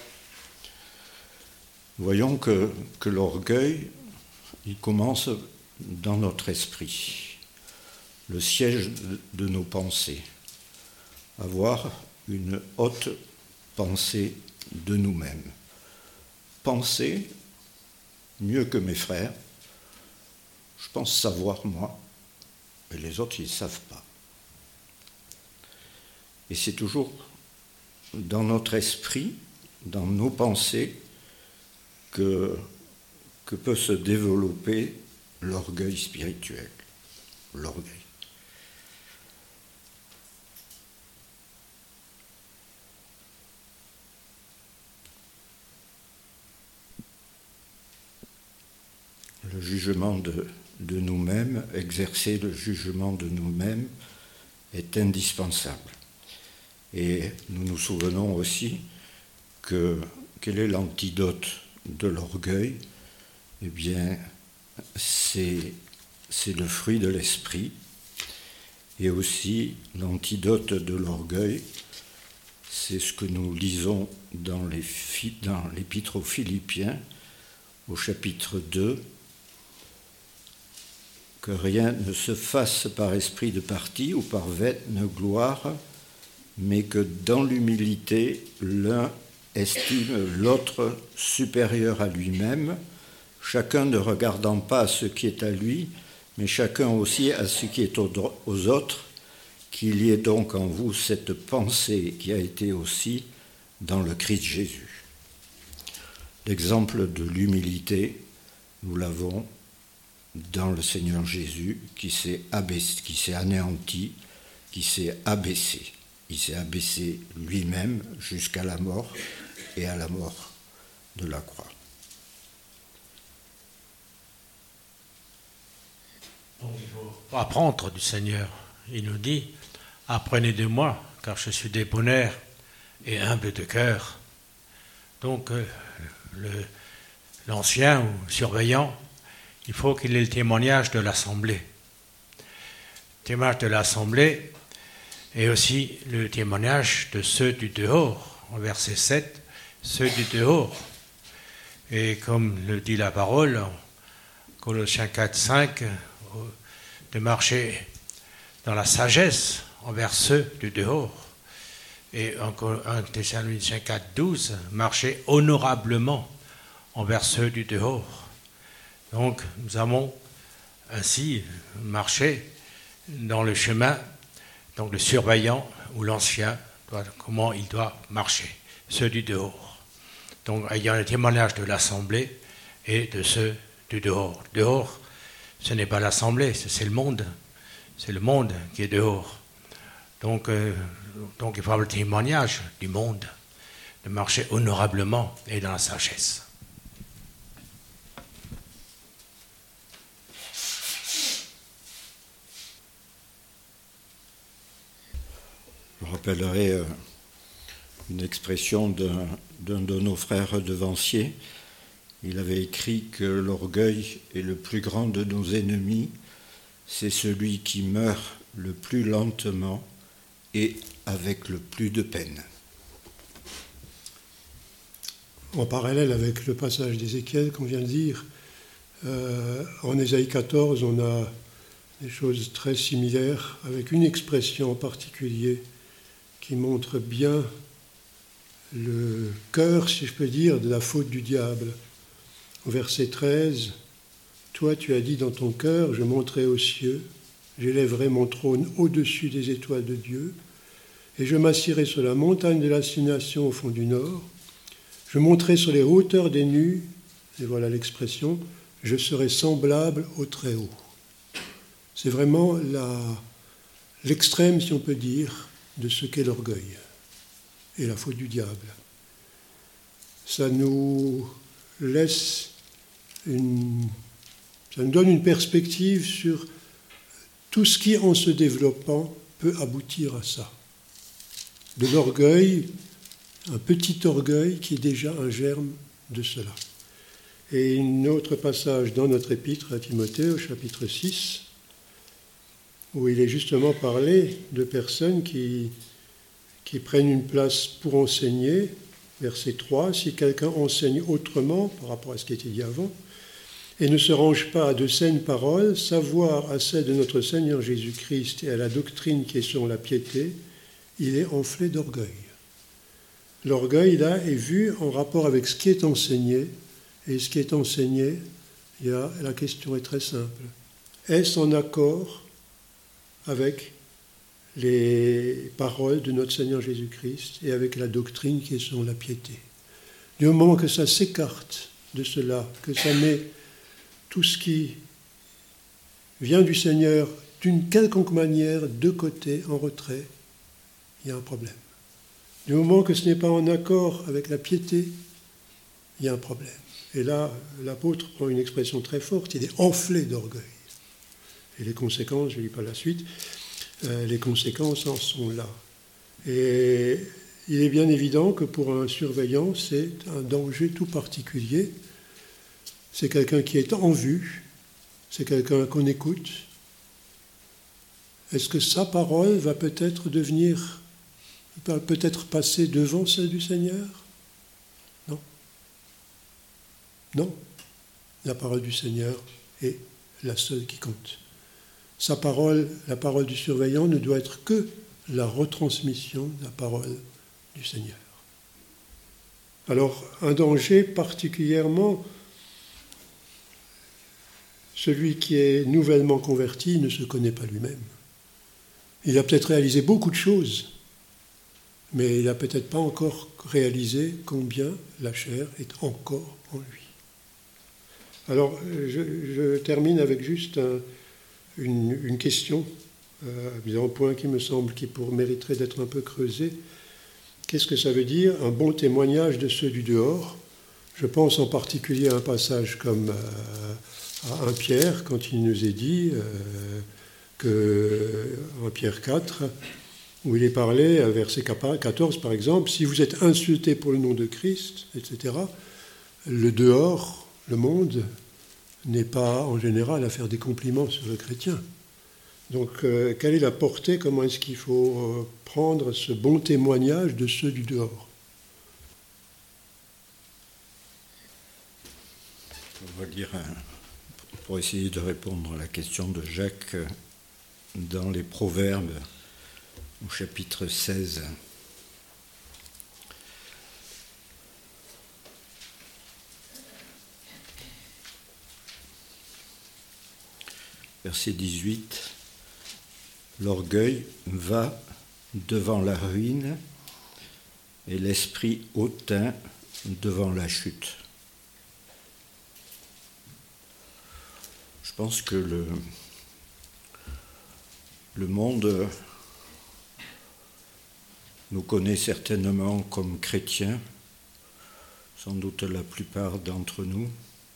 Voyons que, que l'orgueil, il commence dans notre esprit, le siège de, de nos pensées. Avoir une haute pensée de nous-mêmes. Penser mieux que mes frères. Je pense savoir, moi, et les autres, ils ne savent pas. Et c'est toujours dans notre esprit, dans nos pensées, que, que peut se développer l'orgueil spirituel. L'orgueil. Le jugement de, de nous-mêmes, exercer le jugement de nous-mêmes est indispensable. Et nous nous souvenons aussi que quel est l'antidote de l'orgueil ? Eh bien, c'est, c'est le fruit de l'esprit. Et aussi, l'antidote de l'orgueil, c'est ce que nous lisons dans, les, dans l'Épître aux Philippiens, au chapitre deux, que rien ne se fasse par esprit de parti ou par vaine gloire, mais que dans l'humilité, l'un estime l'autre supérieur à lui-même, chacun ne regardant pas à ce qui est à lui, mais chacun aussi à ce qui est aux autres, qu'il y ait donc en vous cette pensée qui a été aussi dans le Christ Jésus. L'exemple de l'humilité, nous l'avons dans le Seigneur Jésus qui s'est abaissé, qui s'est anéanti, qui s'est abaissé. Il s'est abaissé lui-même jusqu'à la mort et à la mort de la croix. Donc, il faut apprendre du Seigneur. Il nous dit, apprenez de moi, car je suis débonnaire et humble de cœur. Donc, euh, le, l'ancien ou surveillant, il faut qu'il ait le témoignage de l'Assemblée. Le témoignage de l'Assemblée et aussi le témoignage de ceux du dehors. Au verset sept, ceux du dehors. Et comme le dit la parole, en Colossiens quatre, cinq, de marcher dans la sagesse envers ceux du dehors. Et en un Thessaloniciens quatre, douze, marcher honorablement envers ceux du dehors. Donc, nous avons ainsi marché dans le chemin, donc le surveillant ou l'ancien, doit, comment il doit marcher, ceux du dehors. Donc, ayant le témoignage de l'Assemblée et de ceux du dehors. Dehors, ce n'est pas l'Assemblée, c'est le monde. C'est le monde qui est dehors. Donc, euh, donc il faut avoir le témoignage du monde, de marcher honorablement et dans la sagesse. Je rappellerai une expression d'un, d'un de nos frères devanciers. Il avait écrit que l'orgueil est le plus grand de nos ennemis, c'est celui qui meurt le plus lentement et avec le plus de peine. En parallèle avec le passage d'Ézéchiel qu'on vient de lire, Euh, en Ésaïe quatorze, on a des choses très similaires, avec une expression en particulier qui montre bien le cœur, si je peux dire, de la faute du diable. Au verset treize, « Toi, tu as dit dans ton cœur, je monterai aux cieux, j'élèverai mon trône au-dessus des étoiles de Dieu, et je m'assiérai sur la montagne de l'assignation au fond du nord, je monterai sur les hauteurs des nues, et voilà l'expression, je serai semblable au Très-Haut. » C'est vraiment la, l'extrême, si on peut dire, de ce qu'est l'orgueil et la faute du diable. Ça nous laisse une, ça nous donne une perspective sur tout ce qui, en se développant, peut aboutir à ça. De l'orgueil, un petit orgueil qui est déjà un germe de cela. Et un autre passage dans notre épître à Timothée, au chapitre six, où il est justement parlé de personnes qui, qui prennent une place pour enseigner. Verset trois, « Si quelqu'un enseigne autrement, par rapport à ce qui était dit avant, et ne se range pas à de saines paroles, savoir à celle de notre Seigneur Jésus-Christ et à la doctrine qui est selon la piété, il est enflé d'orgueil. » L'orgueil, là, est vu en rapport avec ce qui est enseigné, et ce qui est enseigné, il y a, la question est très simple. Est-ce en accord avec les paroles de notre Seigneur Jésus-Christ et avec la doctrine qui est selon la piété? Du moment que ça s'écarte de cela, que ça met tout ce qui vient du Seigneur d'une quelconque manière de côté, en retrait, il y a un problème. Du moment que ce n'est pas en accord avec la piété, il y a un problème. Et là, l'apôtre prend une expression très forte, il est enflé d'orgueil. Et les conséquences, je ne lis pas la suite, euh, les conséquences en sont là. Et il est bien évident que pour un surveillant, c'est un danger tout particulier. C'est quelqu'un qui est en vue, c'est quelqu'un qu'on écoute. Est-ce que sa parole va peut-être devenir, va peut-être passer devant celle du Seigneur? Non. Non. La parole du Seigneur est la seule qui compte. Sa parole, la parole du surveillant, ne doit être que la retransmission de la parole du Seigneur. Alors, un danger particulièrement, celui qui est nouvellement converti ne se connaît pas lui-même. Il a peut-être réalisé beaucoup de choses, mais il n'a peut-être pas encore réalisé combien la chair est encore en lui. Alors, je, je termine avec juste un, une, une question, euh, un point qui me semble qui pour, mériterait d'être un peu creusé. Qu'est-ce que ça veut dire, un bon témoignage de ceux du dehors? Je pense en particulier à un passage comme euh, à un Pierre, quand il nous est dit, euh, que, en Pierre quatre, où il est parlé, à verset quatorze par exemple, « Si vous êtes insultés pour le nom de Christ, et cetera, le dehors, le monde, n'est pas en général à faire des compliments sur le chrétien. » Donc, euh, quelle est la portée? Comment est-ce qu'il faut euh, prendre ce bon témoignage de ceux du dehors? On va dire, pour essayer de répondre à la question de Jacques, dans les Proverbes, au chapitre seize. Verset dix-huit. L'orgueil va devant la ruine et l'esprit hautain devant la chute. Je pense que le, le monde nous connaît certainement comme chrétiens, sans doute la plupart d'entre nous,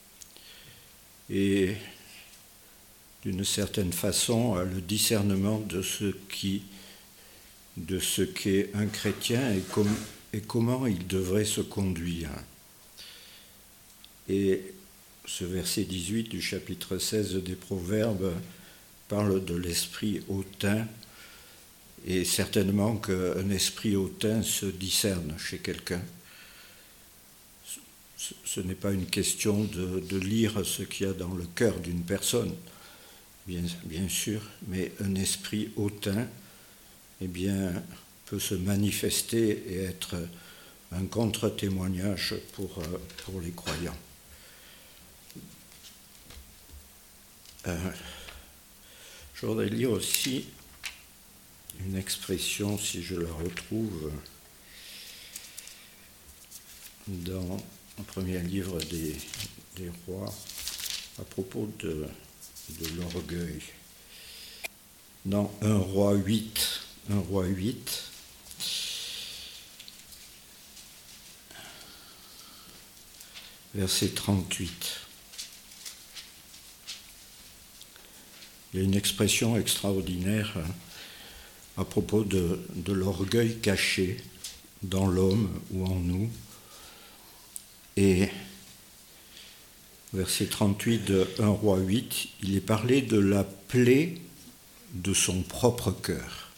et d'une certaine façon a le discernement de ce qui, de ce qu'est un chrétien et, com, et comment il devrait se conduire. Et ce verset dix-huit du chapitre seize des Proverbes parle de l'esprit hautain, et certainement qu'un esprit hautain se discerne chez quelqu'un. ce n'est pas une question de, de lire ce qu'il y a dans le cœur d'une personne, bien, bien sûr, mais un esprit hautain, eh bien, peut se manifester et être un contre-témoignage pour, pour les croyants. Euh, je voudrais lire aussi une expression, si je la retrouve, dans le premier livre des, des rois, à propos de, de l'orgueil. Dans un roi huit, un roi huit, verset trente-huit. Il y a une expression extraordinaire hein, à propos de, de l'orgueil caché dans l'homme ou en nous. Et verset trente-huit de un roi huit, il est parlé de la plaie de son propre cœur.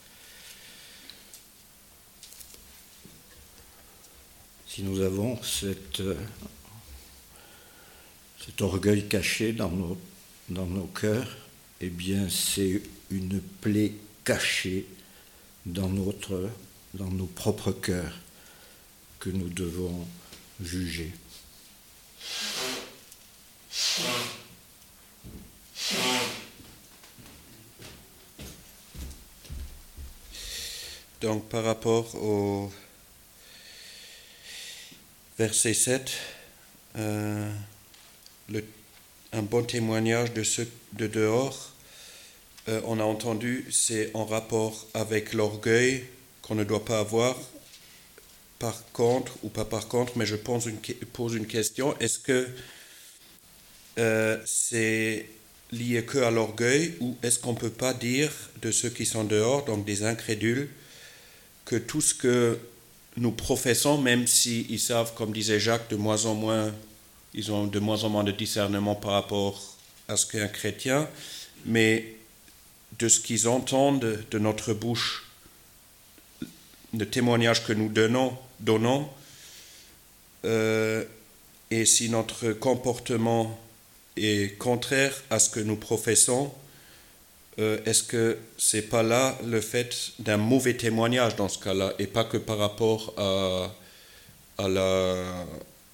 Si nous avons cette, cet orgueil caché dans nos, dans nos cœurs, eh bien c'est une plaie cachée dans, notre, dans nos propres cœurs que nous devons juger. Donc par rapport au verset sept, euh, le, un bon témoignage de ceux de dehors, euh, on a entendu, c'est en rapport avec l'orgueil qu'on ne doit pas avoir. Par contre, ou pas par contre, mais je pose une, pose une question, est-ce que euh, c'est lié que à l'orgueil ou est-ce qu'on ne peut pas dire de ceux qui sont dehors, donc des incrédules, que tout ce que nous professons, même s'ils savent, comme disait Jacques, de moins en moins, ils ont de moins en moins de discernement par rapport à ce qu'est un chrétien, mais de ce qu'ils entendent de notre bouche, le témoignage que nous donnons, donnons euh, et si notre comportement est contraire à ce que nous professons, euh, est-ce que c'est pas là le fait d'un mauvais témoignage dans ce cas-là et pas que par rapport à, à, la,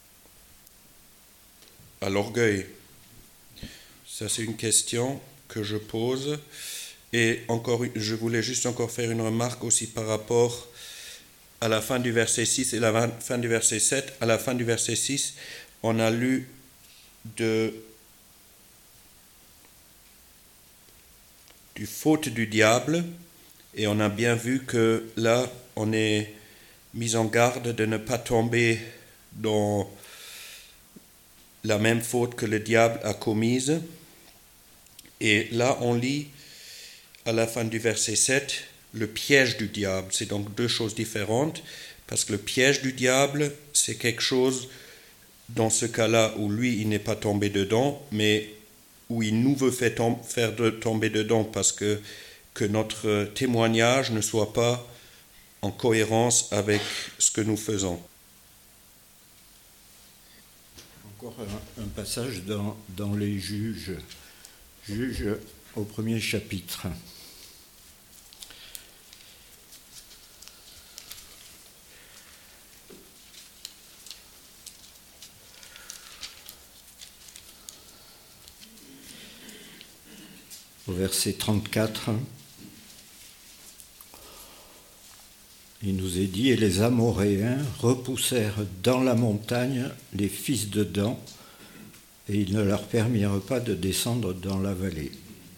à l'orgueil? Ça, c'est une question que je pose. Et encore, je voulais juste encore faire une remarque aussi par rapport à la fin du verset six et la fin du verset sept. À la fin du verset six, on a lu de, du faute du diable et on a bien vu que là, on est mis en garde de ne pas tomber dans la même faute que le diable a commise. Et là, on lit à la fin du verset sept, le piège du diable. C'est donc deux choses différentes, parce que le piège du diable, c'est quelque chose, dans ce cas-là, où lui, il n'est pas tombé dedans, mais où il nous veut faire, tom- faire de, tomber dedans, parce que, que notre témoignage ne soit pas en cohérence avec ce que nous faisons. Encore un, un passage dans, dans les juges, juges au premier chapitre. Au verset trente-quatre, il nous est dit « Et les Amoréens repoussèrent dans la montagne les fils de Dan, et ils ne leur permirent pas de descendre dans la vallée. »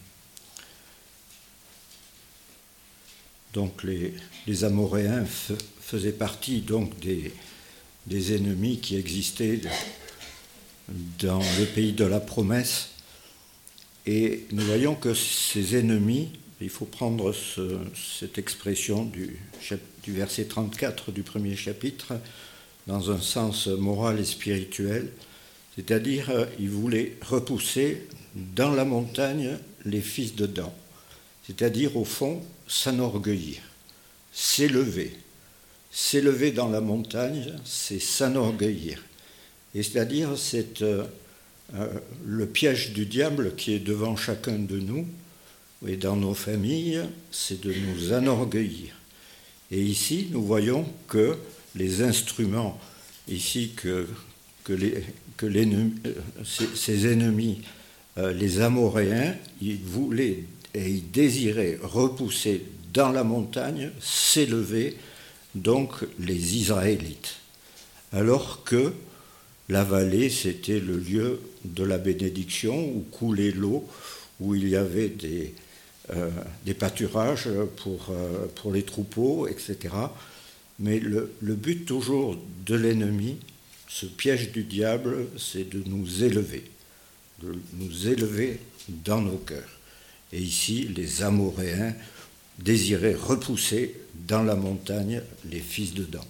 Donc les, les Amoréens f- faisaient partie donc des, des ennemis qui existaient dans le pays de la promesse. Et nous voyons que ces ennemis, il faut prendre ce, cette expression du, du verset trente-quatre du premier chapitre dans un sens moral et spirituel, c'est-à-dire ils voulaient repousser dans la montagne les fils de Dan, c'est-à-dire au fond s'enorgueillir, s'élever. S'élever dans la montagne, c'est s'enorgueillir. Et c'est-à-dire, c'est euh, euh, le piège du diable qui est devant chacun de nous et dans nos familles, c'est de nous enorgueillir. Et ici, nous voyons que les instruments, ici, que, que, les, que l'ennemi, ces, ces ennemis, euh, les Amoréens, ils voulaient et ils désiraient repousser dans la montagne, s'élever, donc les Israélites. Alors que la vallée, c'était le lieu de la bénédiction, où coulait l'eau, où il y avait des, euh, des pâturages pour, euh, pour les troupeaux, et cetera. Mais le, le but toujours de l'ennemi, ce piège du diable, c'est de nous élever, de nous élever dans nos cœurs. Et ici, les Amoréens désiraient repousser dans la montagne les fils de Dan.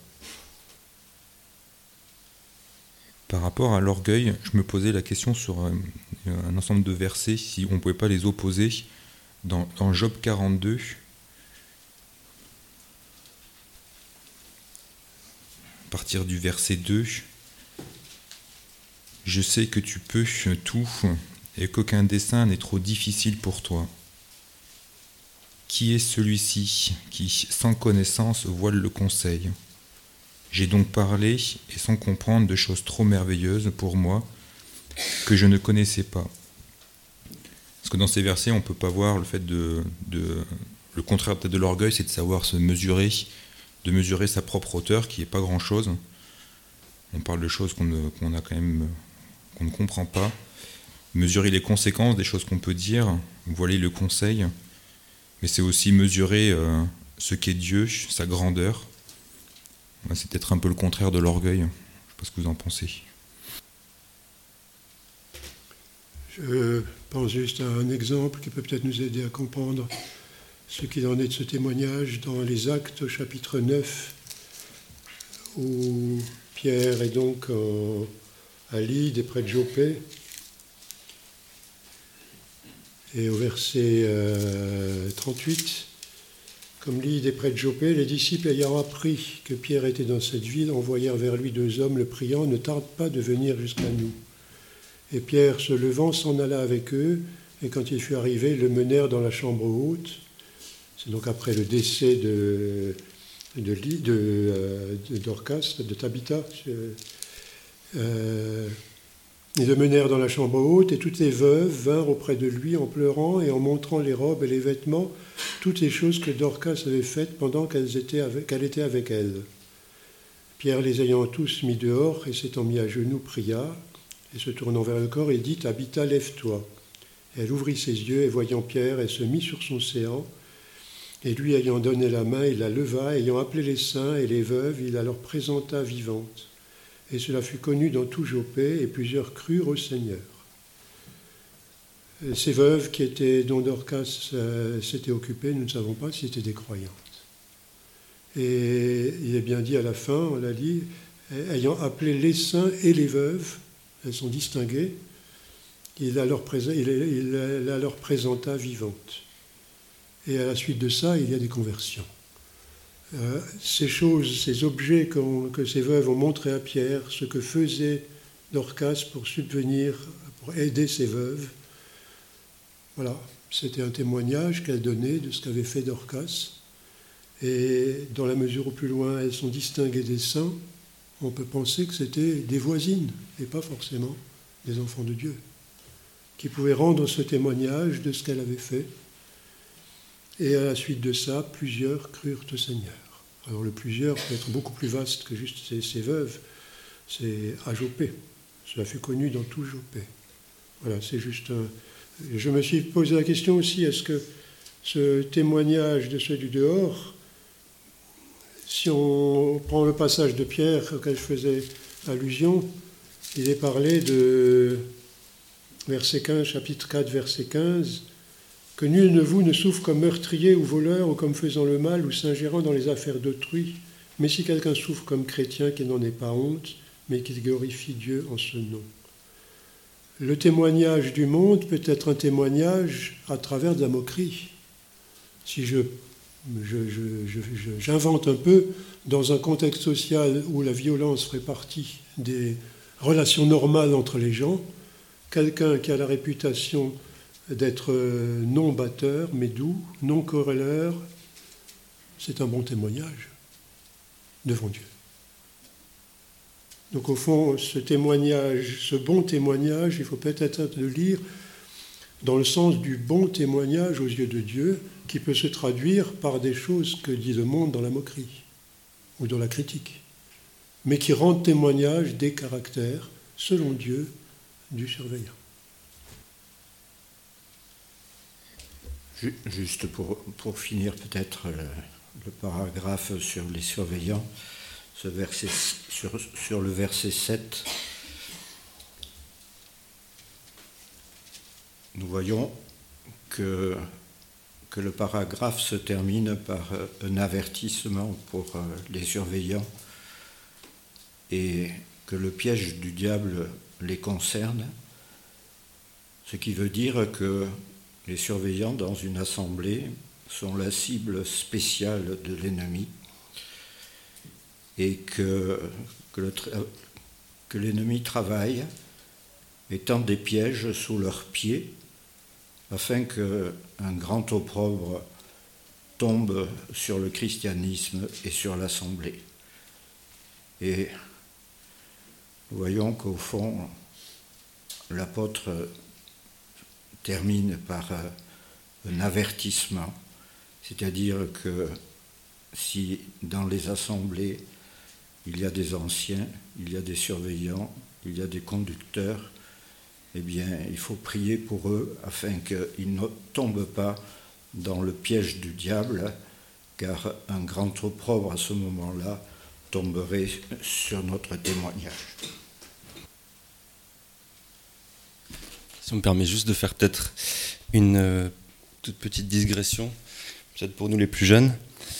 Par rapport à l'orgueil, je me posais la question sur un, un ensemble de versets, si on ne pouvait pas les opposer. Dans, dans Job quarante-deux, à partir du verset deux, « Je sais que tu peux tout, et qu'aucun dessein n'est trop difficile pour toi. Qui est celui-ci qui, sans connaissance, voile le conseil ? J'ai donc parlé, et sans comprendre, de choses trop merveilleuses pour moi, que je ne connaissais pas. » Parce que dans ces versets, on ne peut pas voir le fait de... de le contraire peut-être de l'orgueil, c'est de savoir se mesurer, de mesurer sa propre hauteur, qui n'est pas grand-chose. On parle de choses qu'on, ne, qu'on a quand même, qu'on ne comprend pas. Mesurer les conséquences des choses qu'on peut dire, voiler le conseil, mais c'est aussi mesurer euh, ce qu'est Dieu, sa grandeur. C'est peut-être un peu le contraire de l'orgueil. Je ne sais pas ce que vous en pensez. Je pense juste à un exemple qui peut peut-être nous aider à comprendre ce qu'il en est de ce témoignage dans les Actes au chapitre neuf, où Pierre est donc en, à Lyde et près de Joppé. Et au verset euh, trente-huit, comme Lyde est près de Joppé, les disciples ayant appris que Pierre était dans cette ville, envoyèrent vers lui deux hommes le priant, « Ne tarde pas de venir jusqu'à nous. » Et Pierre, se levant, s'en alla avec eux, et quand il fut arrivé, ils le menèrent dans la chambre haute. C'est donc après le décès de, de, de, de, de Dorcas, de Tabitha. Euh, ils le menèrent dans la chambre haute, et toutes les veuves vinrent auprès de lui en pleurant et en montrant les robes et les vêtements, toutes les choses que Dorcas avait faites pendant qu'elles étaient avec, qu'elle était avec elles. Pierre, les ayant tous mis dehors, et s'étant mis à genoux, pria, et se tournant vers le corps, il dit « Tabitha, lève-toi ». Elle ouvrit ses yeux, et voyant Pierre, elle se mit sur son séant, et lui ayant donné la main, il la leva, ayant appelé les saints et les veuves, il la leur présenta vivante. Et cela fut connu dans tout Joppé, et plusieurs crurent au Seigneur. Ces veuves qui étaient, dont Dorcas euh, s'était occupée, nous ne savons pas si c'était des croyantes. Et il est bien dit à la fin, on l'a dit, ayant appelé les saints et les veuves, elles sont distinguées, il la leur, présenta, il, il la leur présenta vivante. Et à la suite de ça, il y a des conversions. Euh, ces choses, ces objets que ces veuves ont montrés à Pierre, ce que faisait Dorcas pour subvenir, pour aider ces veuves, voilà, c'était un témoignage qu'elle donnait de ce qu'avait fait Dorcas. Et dans la mesure où plus loin elles sont distinguées des saints, on peut penser que c'était des voisines, et pas forcément des enfants de Dieu, qui pouvaient rendre ce témoignage de ce qu'elle avait fait. Et à la suite de ça, plusieurs crurent au Seigneur. Alors le plusieurs peut être beaucoup plus vaste que juste ces, ces veuves, c'est à Joppé. Cela fut connu dans tout Joppé. Voilà, c'est juste un... Je me suis posé la question aussi, est-ce que ce témoignage de ceux du dehors, si on prend le passage de Pierre auquel je faisais allusion, il est parlé de verset quinze, chapitre quatre, verset quinze, « Que nul de vous ne souffre comme meurtrier ou voleur ou comme faisant le mal ou s'ingérant dans les affaires d'autrui, mais si quelqu'un souffre comme chrétien, qu'il n'en ait pas honte, mais qu'il glorifie Dieu en ce nom. » Le témoignage du monde peut être un témoignage à travers de la moquerie. Si je, je, je, je, je, j'invente un peu, dans un contexte social où la violence ferait partie des, relation normale entre les gens. Quelqu'un qui a la réputation d'être non batteur, mais doux, non querelleur, c'est un bon témoignage devant Dieu. Donc au fond, ce témoignage, ce bon témoignage, il faut peut-être le lire dans le sens du bon témoignage aux yeux de Dieu, qui peut se traduire par des choses que dit le monde dans la moquerie ou dans la critique, mais qui rendent témoignage des caractères, selon Dieu, du surveillant. Juste pour, pour finir peut-être le, le paragraphe sur les surveillants, ce verset, sur, sur le verset sept, nous voyons que, que le paragraphe se termine par un avertissement pour les surveillants et que le piège du diable les concerne, ce qui veut dire que les surveillants dans une assemblée sont la cible spéciale de l'ennemi et que, que, le, que l'ennemi travaille étend des pièges sous leurs pieds afin qu'un grand opprobre tombe sur le christianisme et sur l'assemblée. Et nous voyons qu'au fond, l'apôtre termine par un avertissement, c'est-à-dire que si dans les assemblées il y a des anciens, il y a des surveillants, il y a des conducteurs, eh bien il faut prier pour eux afin qu'ils ne tombent pas dans le piège du diable, car un grand opprobre à ce moment-là tomberait sur notre témoignage. Ça me permet juste de faire peut-être une euh, toute petite digression, peut-être pour nous les plus jeunes,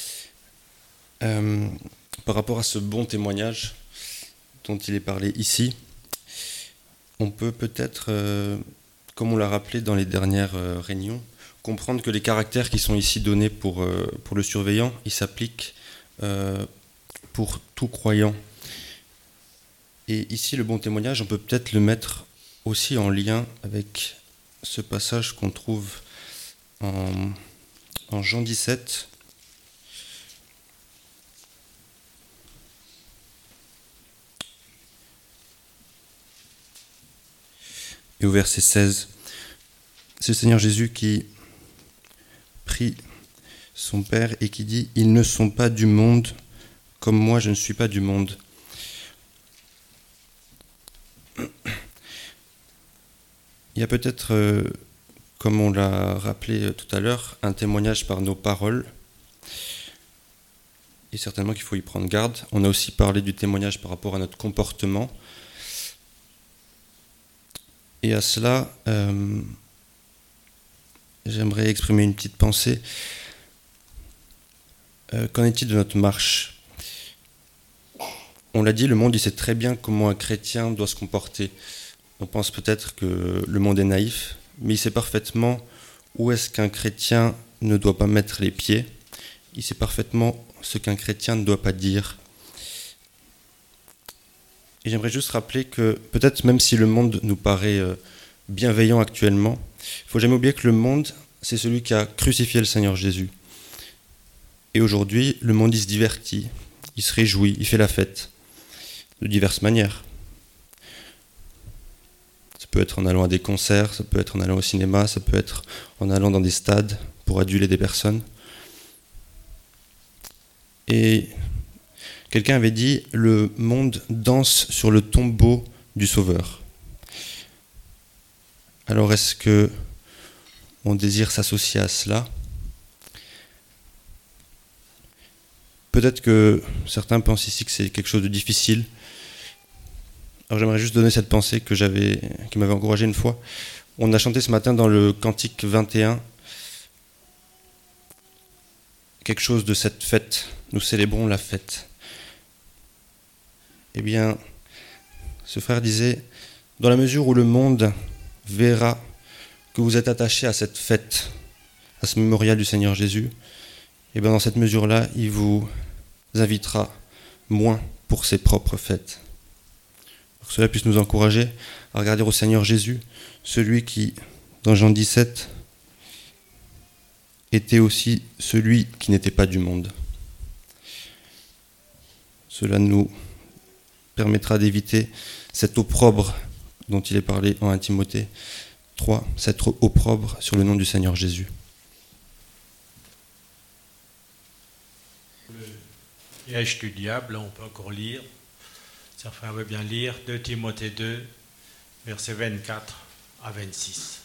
euh, par rapport à ce bon témoignage dont il est parlé ici. On peut peut-être, euh, comme on l'a rappelé dans les dernières euh, réunions, comprendre que les caractères qui sont ici donnés pour, euh, pour le surveillant, ils s'appliquent euh, pour tout croyant. Et ici, le bon témoignage, on peut peut-être le mettre aussi en lien avec ce passage qu'on trouve en, en Jean dix-sept. Et au verset seize, c'est le Seigneur Jésus qui prie son Père et qui dit « Ils ne sont pas du monde, comme moi je ne suis pas du monde. » Il y a peut-être, euh, comme on l'a rappelé tout à l'heure, un témoignage par nos paroles. Et certainement qu'il faut y prendre garde. On a aussi parlé du témoignage par rapport à notre comportement. Et à cela, euh, j'aimerais exprimer une petite pensée. Euh, qu'en est-il de notre marche ? On l'a dit, le monde il sait très bien comment un chrétien doit se comporter. On pense peut-être que le monde est naïf, mais il sait parfaitement où est-ce qu'un chrétien ne doit pas mettre les pieds. Il sait parfaitement ce qu'un chrétien ne doit pas dire. Et j'aimerais juste rappeler que peut-être même si le monde nous paraît bienveillant actuellement, il ne faut jamais oublier que le monde, c'est celui qui a crucifié le Seigneur Jésus. Et aujourd'hui, le monde il se divertit, il se réjouit, il fait la fête, de diverses manières. Ça peut être en allant à des concerts, ça peut être en allant au cinéma, ça peut être en allant dans des stades pour aduler des personnes. Et quelqu'un avait dit, le monde danse sur le tombeau du Sauveur. Alors est-ce que on désire s'associer à cela ? Peut-être que certains pensent ici que c'est quelque chose de difficile. Alors j'aimerais juste donner cette pensée que j'avais, qui m'avait encouragé une fois. On a chanté ce matin dans le cantique vingt et un quelque chose de cette fête. Nous célébrons la fête. Eh bien, ce frère disait, dans la mesure où le monde verra que vous êtes attachés à cette fête, à ce mémorial du Seigneur Jésus, et bien dans cette mesure-là, il vous invitera moins pour ses propres fêtes. que cela puisse nous encourager à regarder au Seigneur Jésus, celui qui, dans Jean dix-sept, était aussi celui qui n'était pas du monde. Cela nous permettra d'éviter cet opprobre dont il est parlé en un Timothée trois, cet opprobre sur le nom du Seigneur Jésus. Le piège du diable, on peut encore lire, certains veulent bien lire, deux Timothée deux, versets vingt-quatre à vingt-six.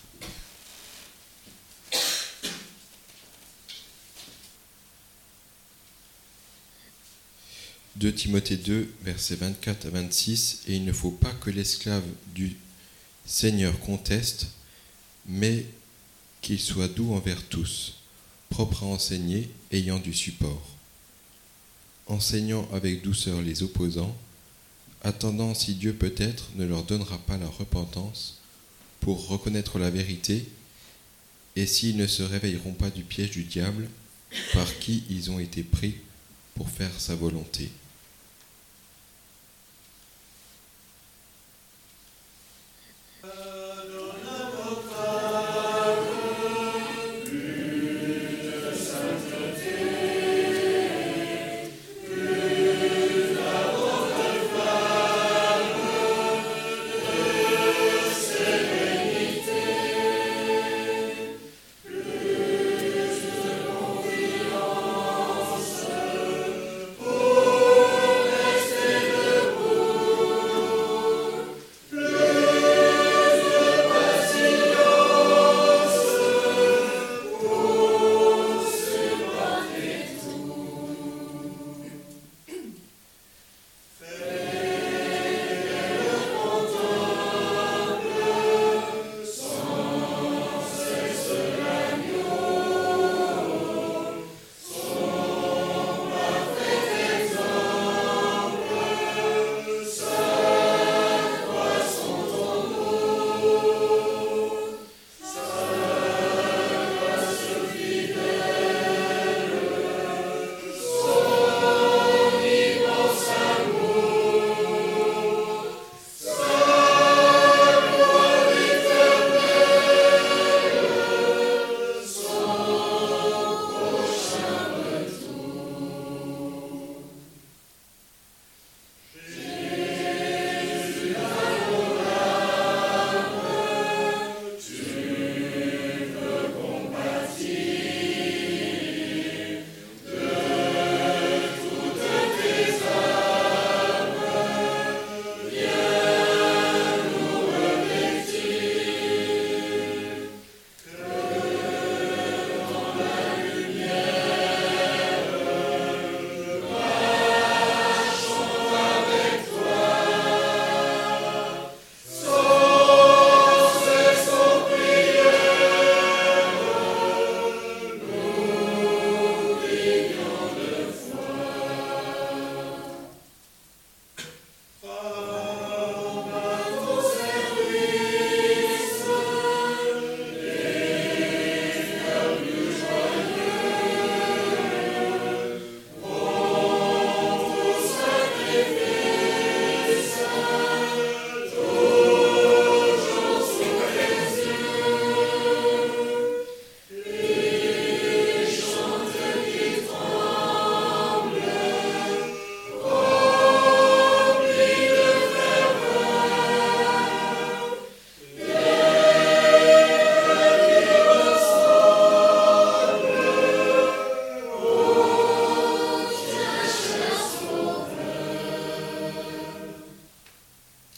deux Timothée deux, versets vingt-quatre à vingt-six, et il ne faut pas que l'esclave du Seigneur conteste, mais qu'il soit doux envers tous, propre à enseigner, ayant du support, enseignant avec douceur les opposants, attendant si Dieu peut-être ne leur donnera pas la repentance pour reconnaître la vérité, et s'ils ne se réveilleront pas du piège du diable par qui ils ont été pris pour faire sa volonté.